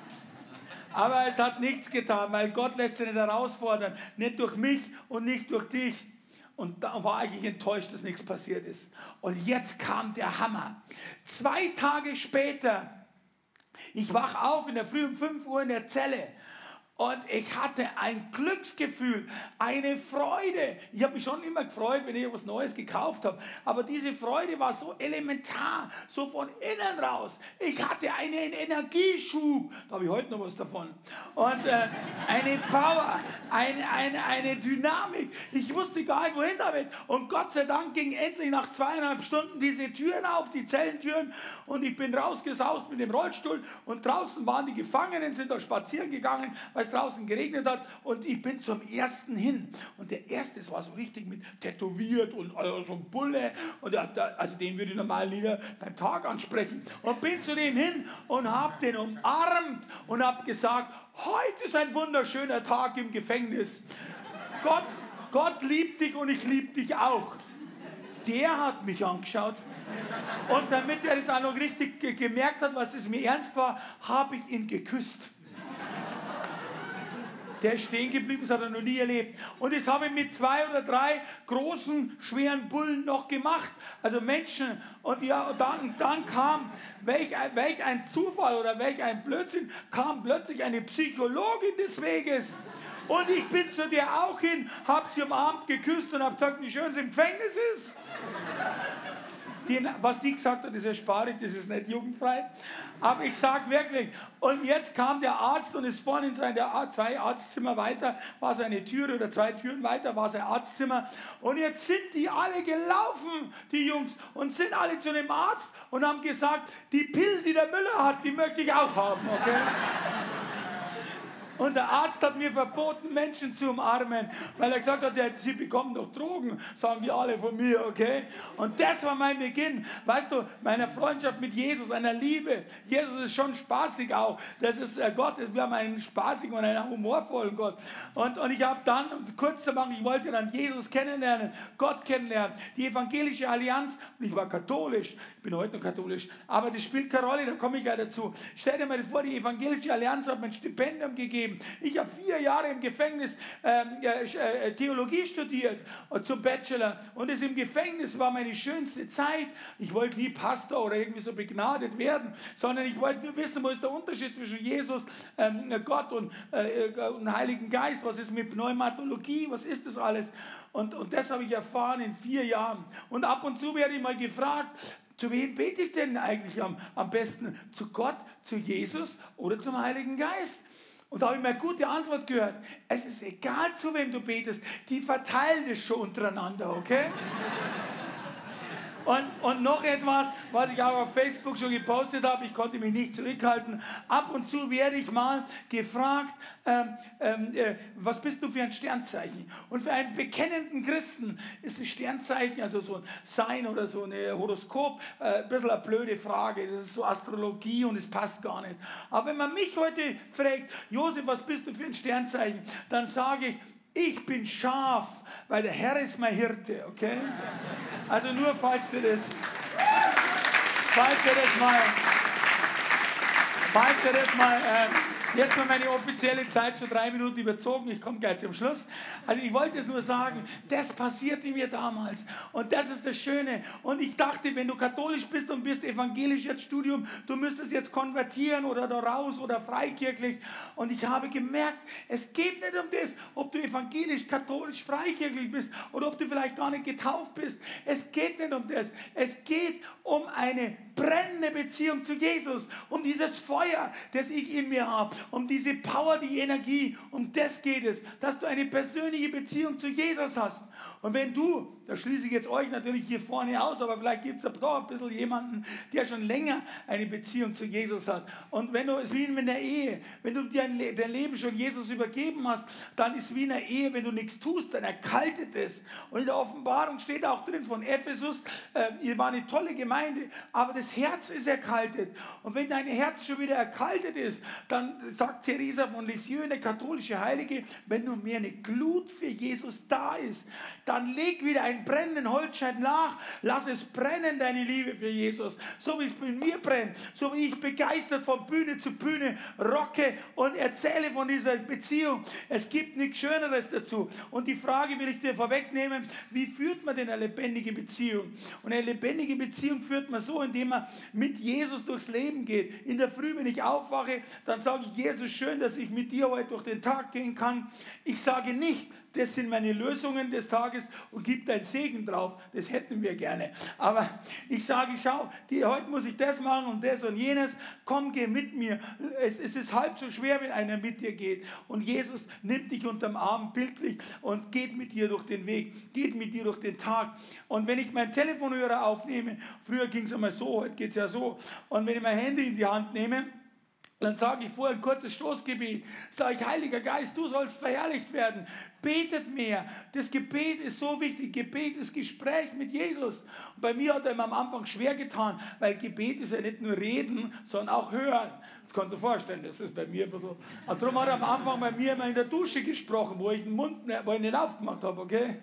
Speaker 2: Aber es hat nichts getan, weil Gott lässt sich nicht herausfordern, nicht durch mich und nicht durch dich. Und da war eigentlich enttäuscht, dass nichts passiert ist. Und jetzt kam der Hammer. Zwei Tage später, ich wach auf in der Früh um fünf Uhr in der Zelle. Und ich hatte ein Glücksgefühl, eine Freude. Ich habe mich schon immer gefreut, wenn ich etwas Neues gekauft habe. Aber diese Freude war so elementar, so von innen raus. Ich hatte einen Energieschub. Da habe ich heute noch was davon. Und äh, eine Power, eine, eine, eine Dynamik. Ich wusste gar nicht, wohin damit. Und Gott sei Dank ging endlich nach zweieinhalb Stunden diese Türen auf, die Zellentüren. Und ich bin rausgesaust mit dem Rollstuhl. Und draußen waren die Gefangenen, sind da spazieren gegangen, weil es draußen geregnet hat. Und ich bin zum ersten hin. Und der erste, das war so richtig mit tätowiert und also so ein Bulle. Und der, der, also den würde ich normal lieber beim Tag ansprechen. Und bin zu dem hin und habe den umarmt und habe gesagt, heute ist ein wunderschöner Tag im Gefängnis. Gott, Gott liebt dich und ich liebe dich auch. Der hat mich angeschaut. Und damit er das auch noch richtig ge- gemerkt hat, was es mir ernst war, habe ich ihn geküsst. Der ist stehen geblieben, das hat er noch nie erlebt. Und das habe ich mit zwei oder drei großen, schweren Bullen noch gemacht. Also Menschen. Und ja, und dann, dann kam, welch, welch ein Zufall oder welch ein Blödsinn, kam plötzlich eine Psychologin des Weges. Und ich bin zu der auch hin, habe sie umarmt, geküsst und habe gesagt, wie schön sie im Gefängnis ist. Die, was die gesagt hat, das erspare ich, das ist nicht jugendfrei. Aber ich sage wirklich, und jetzt kam der Arzt und ist vorne in seine zwei Arztzimmer weiter, war seine Türe oder zwei Türen weiter, war sein Arztzimmer. Und jetzt sind die alle gelaufen, die Jungs, und sind alle zu dem Arzt und haben gesagt, die Pille, die der Müller hat, die möchte ich auch haben, okay? Und der Arzt hat mir verboten, Menschen zu umarmen, weil er gesagt hat, ja, sie bekommen doch Drogen, sagen die alle von mir, okay? Und das war mein Beginn, weißt du, meiner Freundschaft mit Jesus, einer Liebe. Jesus ist schon spaßig auch. Das ist äh, Gott, wir haben einen spaßigen und einen humorvollen Gott. Und, und ich habe dann, um es kurz zu machen, ich wollte dann Jesus kennenlernen, Gott kennenlernen, die evangelische Allianz, und ich war katholisch, ich bin heute noch katholisch, aber das spielt keine Rolle, da komme ich gleich dazu. Stell dir mal vor, die evangelische Allianz hat mir ein Stipendium gegeben. Ich habe vier Jahre im Gefängnis ähm, äh, Theologie studiert äh, zum Bachelor und es im Gefängnis war meine schönste Zeit. Ich wollte nie Pastor oder irgendwie so begnadet werden, sondern ich wollte nur wissen, wo ist der Unterschied zwischen Jesus, ähm, Gott und, äh, und Heiligen Geist, was ist mit Pneumatologie, was ist das alles? Und, und das habe ich erfahren in vier Jahren. Und ab und zu werde ich mal gefragt, zu wem bete ich denn eigentlich am, am besten? Zu Gott, zu Jesus oder zum Heiligen Geist? Und da habe ich mir eine gute Antwort gehört. Es ist egal, zu wem du betest. Die verteilen das schon untereinander, okay? Und, und noch etwas, was ich auch auf Facebook schon gepostet habe, ich konnte mich nicht zurückhalten. Ab und zu werde ich mal gefragt, ähm, ähm, äh, was bist du für ein Sternzeichen? Und für einen bekennenden Christen ist ein Sternzeichen, also so ein Sein oder so ein Horoskop, äh, ein bisschen eine blöde Frage. Das ist so Astrologie und es passt gar nicht. Aber wenn man mich heute fragt, Josef, was bist du für ein Sternzeichen? Dann sage ich, ich bin Schaf, weil der Herr ist mein Hirte, okay? Also nur falls ihr das, falls ihr das mal, falls ihr das mal, äh, jetzt mal meine offizielle Zeit schon drei Minuten überzogen, ich komme gleich zum Schluss. Also ich wollte es nur sagen, das passierte mir damals und das ist das Schöne. Und ich dachte, wenn du katholisch bist und bist evangelisch jetzt Studium, du müsstest jetzt konvertieren oder da raus oder freikirchlich. Und ich habe gemerkt, es geht nicht um das, ob du evangelisch, katholisch, freikirchlich bist oder ob du vielleicht gar nicht getauft bist. Es geht nicht um das. Es geht um eine brennende Beziehung zu Jesus, um dieses Feuer, das ich in mir habe, um diese Power, die Energie, um das geht es, dass du eine persönliche Beziehung zu Jesus hast. Und wenn du, da schließe ich jetzt euch natürlich hier vorne aus, aber vielleicht gibt es doch ein bisschen jemanden, der schon länger eine Beziehung zu Jesus hat. Und wenn du, es ist wie in der Ehe, wenn du dein, dein Leben schon Jesus übergeben hast, dann ist es wie in der Ehe, wenn du nichts tust, dann erkaltet es. Und in der Offenbarung steht auch drin von Ephesus, äh, ihr war eine tolle Gemeinde, aber das Herz ist erkaltet. Und wenn dein Herz schon wieder erkaltet ist, dann sagt Theresa von Lisieux, eine katholische Heilige, wenn nur mehr eine Glut für Jesus da ist, dann leg wieder einen brennenden Holzscheit nach. Lass es brennen, deine Liebe für Jesus. So wie es in mir brennt, so wie ich begeistert von Bühne zu Bühne rocke und erzähle von dieser Beziehung. Es gibt nichts Schöneres dazu. Und die Frage will ich dir vorwegnehmen, wie führt man denn eine lebendige Beziehung? Und eine lebendige Beziehung führt man so, indem man mit Jesus durchs Leben geht. In der Früh, wenn ich aufwache, dann sage ich, Jesus, schön, dass ich mit dir heute durch den Tag gehen kann. Ich sage nicht, das sind meine Lösungen des Tages und gib deinen Segen drauf. Das hätten wir gerne. Aber ich sage, schau, die, heute muss ich das machen und das und jenes. Komm, geh mit mir. Es, es ist halb so schwer, wenn einer mit dir geht. Und Jesus nimmt dich unterm Arm bildlich und geht mit dir durch den Weg, geht mit dir durch den Tag. Und wenn ich meinen Telefonhörer aufnehme, früher ging es einmal so, heute geht es ja so. Und wenn ich mein Handy in die Hand nehme, dann sage ich vorher ein kurzes Stoßgebet. Sage ich, Heiliger Geist, du sollst verherrlicht werden. Betet mehr. Das Gebet ist so wichtig. Gebet ist Gespräch mit Jesus. Und bei mir hat er mir am Anfang schwer getan, weil Gebet ist ja nicht nur reden, sondern auch hören. Das kannst du dir vorstellen, das ist bei mir ein bisschen... Aber darum hat er am Anfang bei mir immer in der Dusche gesprochen, wo ich den Mund nicht, wo ich nicht aufgemacht habe, okay?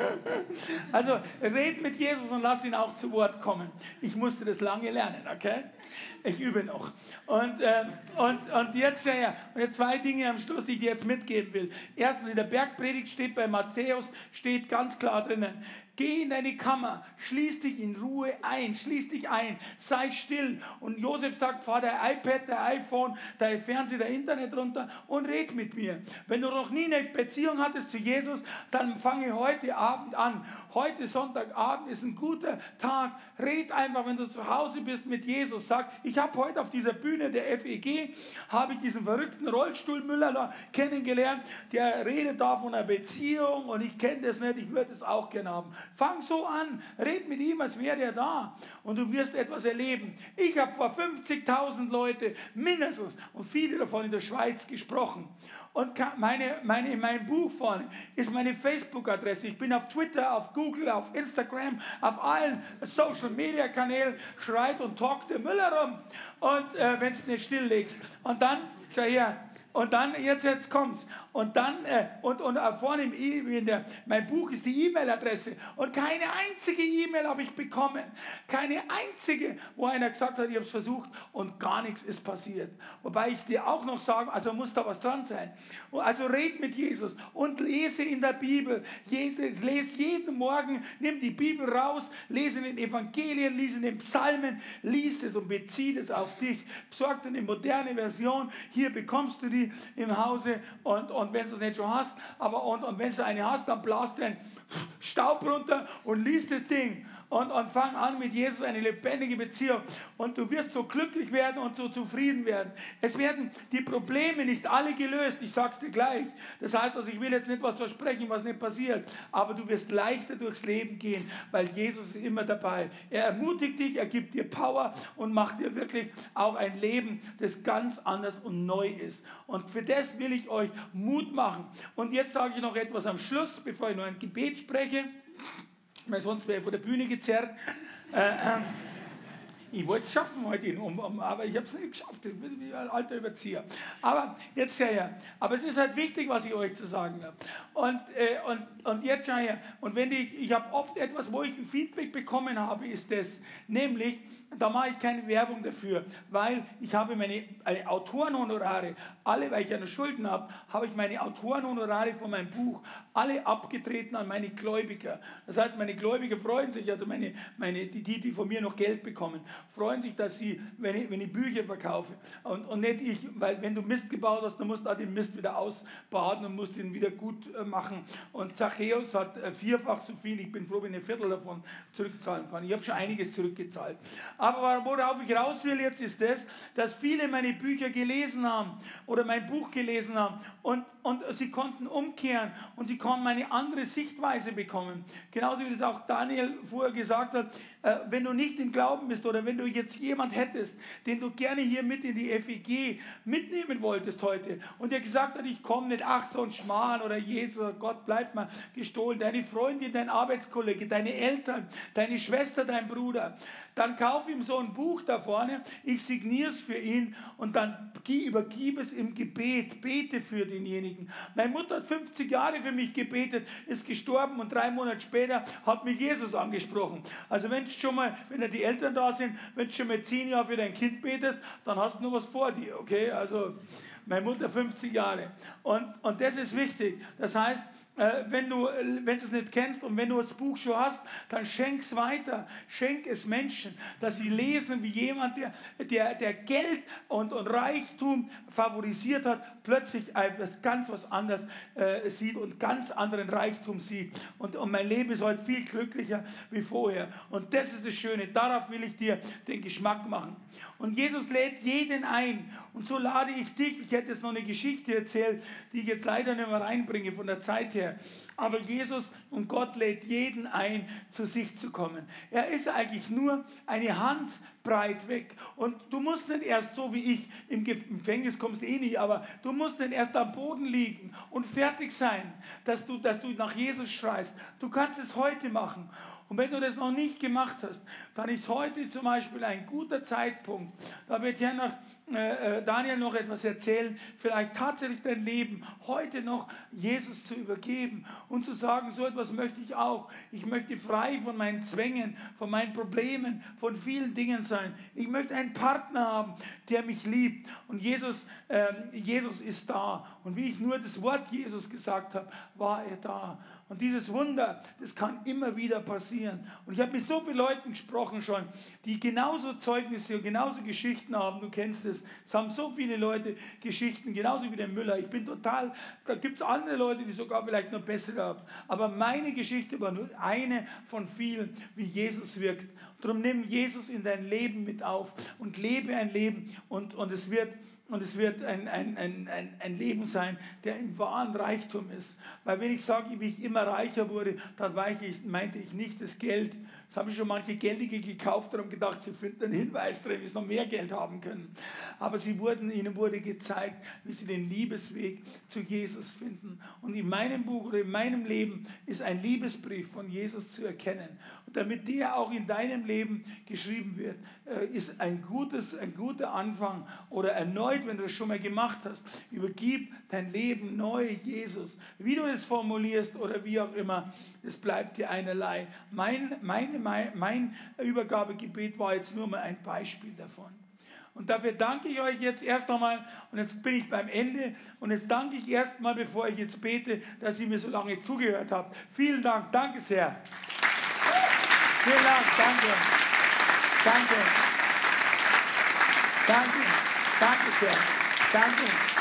Speaker 2: Also, red mit Jesus und lass ihn auch zu Wort kommen. Ich musste das lange lernen, okay? Ich übe noch. Und, äh, und, und jetzt, ja, ja, und jetzt zwei Dinge am Schluss, die ich dir jetzt mitgeben will. Erstens, in der Bergpredigt steht bei Matthäus, steht ganz klar drinnen, geh in deine Kammer, schließ dich in Ruhe ein, schließ dich ein, sei still. Und Josef sagt, fahr dein iPad, dein iPhone, dein Fernseher, dein Internet runter und red mit mir. Wenn du noch nie eine Beziehung hattest zu Jesus, dann fange heute Abend an. Heute Sonntagabend ist ein guter Tag. Red einfach, wenn du zu Hause bist mit Jesus. Sag, ich habe heute auf dieser Bühne der F E G, habe ich diesen verrückten Rollstuhlmüller da kennengelernt. Der redet da von einer Beziehung und ich kenne das nicht, ich würde es auch gerne haben. Fang so an, red mit ihm, als wäre er da und du wirst etwas erleben. Ich habe vor fünfzigtausend Leute mindestens und viele davon in der Schweiz gesprochen. Und meine, meine, in meinem Buch vorne ist meine Facebook-Adresse. Ich bin auf Twitter, auf Google, auf Instagram, auf allen Social-Media-Kanälen, schreit und talkt der Müller rum. Und äh, wenn es nicht stilllegst. Und dann, schau her, und dann, jetzt, jetzt kommt's. Und dann, äh, und, und äh, vorne im e in der, mein Buch ist die E-Mail-Adresse. Und keine einzige E-Mail habe ich bekommen. Keine einzige, wo einer gesagt hat, ich habe es versucht und gar nichts ist passiert. Wobei ich dir auch noch sage, also muss da was dran sein. Also red mit Jesus und lese in der Bibel. Lese jeden Morgen, nimm die Bibel raus, lese in den Evangelien, lese in den Psalmen, lies es und beziehe es auf dich. Besorg dir eine moderne Version. Hier bekommst du die im Hause und, und wenn du es nicht schon hast, aber und, und wenn du eine hast, dann blast den Staub runter und liest das Ding. Und, und fang an mit Jesus eine lebendige Beziehung. Und du wirst so glücklich werden und so zufrieden werden. Es werden die Probleme nicht alle gelöst, ich sag's dir gleich. Das heißt, also ich will jetzt nicht was versprechen, was nicht passiert. Aber du wirst leichter durchs Leben gehen, weil Jesus ist immer dabei. Er ermutigt dich, er gibt dir Power und macht dir wirklich auch ein Leben, das ganz anders und neu ist. Und für das will ich euch Mut machen. Und jetzt sage ich noch etwas am Schluss, bevor ich noch ein Gebet spreche. Weil sonst wäre ich von der Bühne gezerrt. Äh, äh, ich wollte es schaffen heute, um, um, aber ich habe es nicht geschafft. Ich bin wie ein alter Überzieher. Aber jetzt schau her. Aber es ist halt wichtig, was ich euch zu sagen habe. Und, äh, und, und jetzt schau her. Und wenn ich, ich habe oft etwas, wo ich ein Feedback bekommen habe, ist das, nämlich, da mache ich keine Werbung dafür, weil ich habe meine, meine Autorenhonorare, alle, weil ich ja noch Schulden habe, habe ich meine Autorenhonorare von meinem Buch alle abgetreten an meine Gläubiger. Das heißt, meine Gläubiger freuen sich, also meine, meine, die, die von mir noch Geld bekommen, freuen sich, dass sie, wenn ich, wenn ich Bücher verkaufe und, und nicht ich, weil wenn du Mist gebaut hast, dann musst du auch den Mist wieder ausbaden und musst ihn wieder gut äh, machen. Und Zachäus hat äh, vierfach so viel, ich bin froh, wenn ich ein Viertel davon zurückzahlen kann. Ich habe schon einiges zurückgezahlt. Aber worauf ich raus will jetzt ist das, dass viele meine Bücher gelesen haben oder mein Buch gelesen haben und, und sie konnten umkehren und sie konnten eine andere Sichtweise bekommen. Genauso wie das auch Daniel vorher gesagt hat, äh, wenn du nicht im Glauben bist oder wenn du jetzt jemand hättest, den du gerne hier mit in die F E G mitnehmen wolltest heute und der gesagt hat, ich komme nicht, ach so ein Schmarrn oder Jesus, Gott bleibt mal gestohlen, deine Freundin, dein Arbeitskollege, deine Eltern, deine Schwester, dein Bruder, dann kauf ihm so ein Buch da vorne, ich signiere es für ihn und dann übergib es im Gebet, bete für denjenigen. Meine Mutter hat fünfzig Jahre für mich gebetet, ist gestorben und drei Monate später hat mich Jesus angesprochen. Also wenn du schon mal, wenn ja die Eltern da sind, wenn du schon mal zehn Jahre für dein Kind betest, dann hast du noch was vor dir, okay? Also meine Mutter fünfzig Jahre. Und, und das ist wichtig. Das heißt, Äh, wenn du wenn du es nicht kennst und wenn du das Buch schon hast, dann schenk es weiter, schenk es Menschen, dass sie lesen, wie jemand, der, der, der Geld und, und Reichtum favorisiert hat, plötzlich etwas ganz was anderes äh, sieht und ganz anderen Reichtum sieht. Und, und mein Leben ist heute viel glücklicher wie vorher. Und das ist das Schöne, darauf will ich dir den Geschmack machen. Und Jesus lädt jeden ein. Und so lade ich dich, ich hätte jetzt noch eine Geschichte erzählt, die ich jetzt leider nicht mehr reinbringe von der Zeit her. Aber Jesus und Gott lädt jeden ein, zu sich zu kommen. Er ist eigentlich nur eine Handbreit weg. Und du musst nicht erst so wie ich, im Gefängnis kommst du eh nicht, aber du musst nicht erst am Boden liegen und fertig sein, dass du, dass du nach Jesus schreist. Du kannst es heute machen. Und wenn du das noch nicht gemacht hast, dann ist heute zum Beispiel ein guter Zeitpunkt. Da wird ja noch äh, Daniel noch etwas erzählen, vielleicht tatsächlich dein Leben heute noch Jesus zu übergeben und zu sagen, so etwas möchte ich auch. Ich möchte frei von meinen Zwängen, von meinen Problemen, von vielen Dingen sein. Ich möchte einen Partner haben, der mich liebt. Und Jesus, äh, Jesus ist da. Und wie ich nur das Wort Jesus gesagt habe, war er da. Und dieses Wunder, das kann immer wieder passieren. Und ich habe mit so vielen Leuten gesprochen schon, die genauso Zeugnisse und genauso Geschichten haben. Du kennst es. Es haben so viele Leute Geschichten, genauso wie der Müller. Ich bin total, da gibt es andere Leute, die sogar vielleicht noch bessere haben. Aber meine Geschichte war nur eine von vielen, wie Jesus wirkt. Darum nimm Jesus in dein Leben mit auf und lebe ein Leben und, und es wird... Und es wird ein, ein, ein, ein, ein Leben sein, der im wahren Reichtum ist. Weil wenn ich sage, wie ich immer reicher wurde, dann ich, meinte ich nicht das Geld. Das haben schon manche Geldige gekauft und haben gedacht, sie finden einen Hinweis drin, wie sie noch mehr Geld haben können. Aber sie wurden, ihnen wurde gezeigt, wie sie den Liebesweg zu Jesus finden. Und in meinem Buch oder in meinem Leben ist ein Liebesbrief von Jesus zu erkennen. Und damit der auch in deinem Leben geschrieben wird, ist ein, gutes, ein guter Anfang oder erneut, wenn du das schon mal gemacht hast, übergib dein Leben neu Jesus. Wie du das formulierst oder wie auch immer, es bleibt dir einerlei. Mein, meine, mein, mein Übergabegebet war jetzt nur mal ein Beispiel davon. Und dafür danke ich euch jetzt erst einmal, und jetzt bin ich beim Ende, und jetzt danke ich erst mal, bevor ich jetzt bete, dass ihr mir so lange zugehört habt. Vielen Dank, danke sehr. Vielen Dank, danke. Danke. Danke, danke sehr. Danke.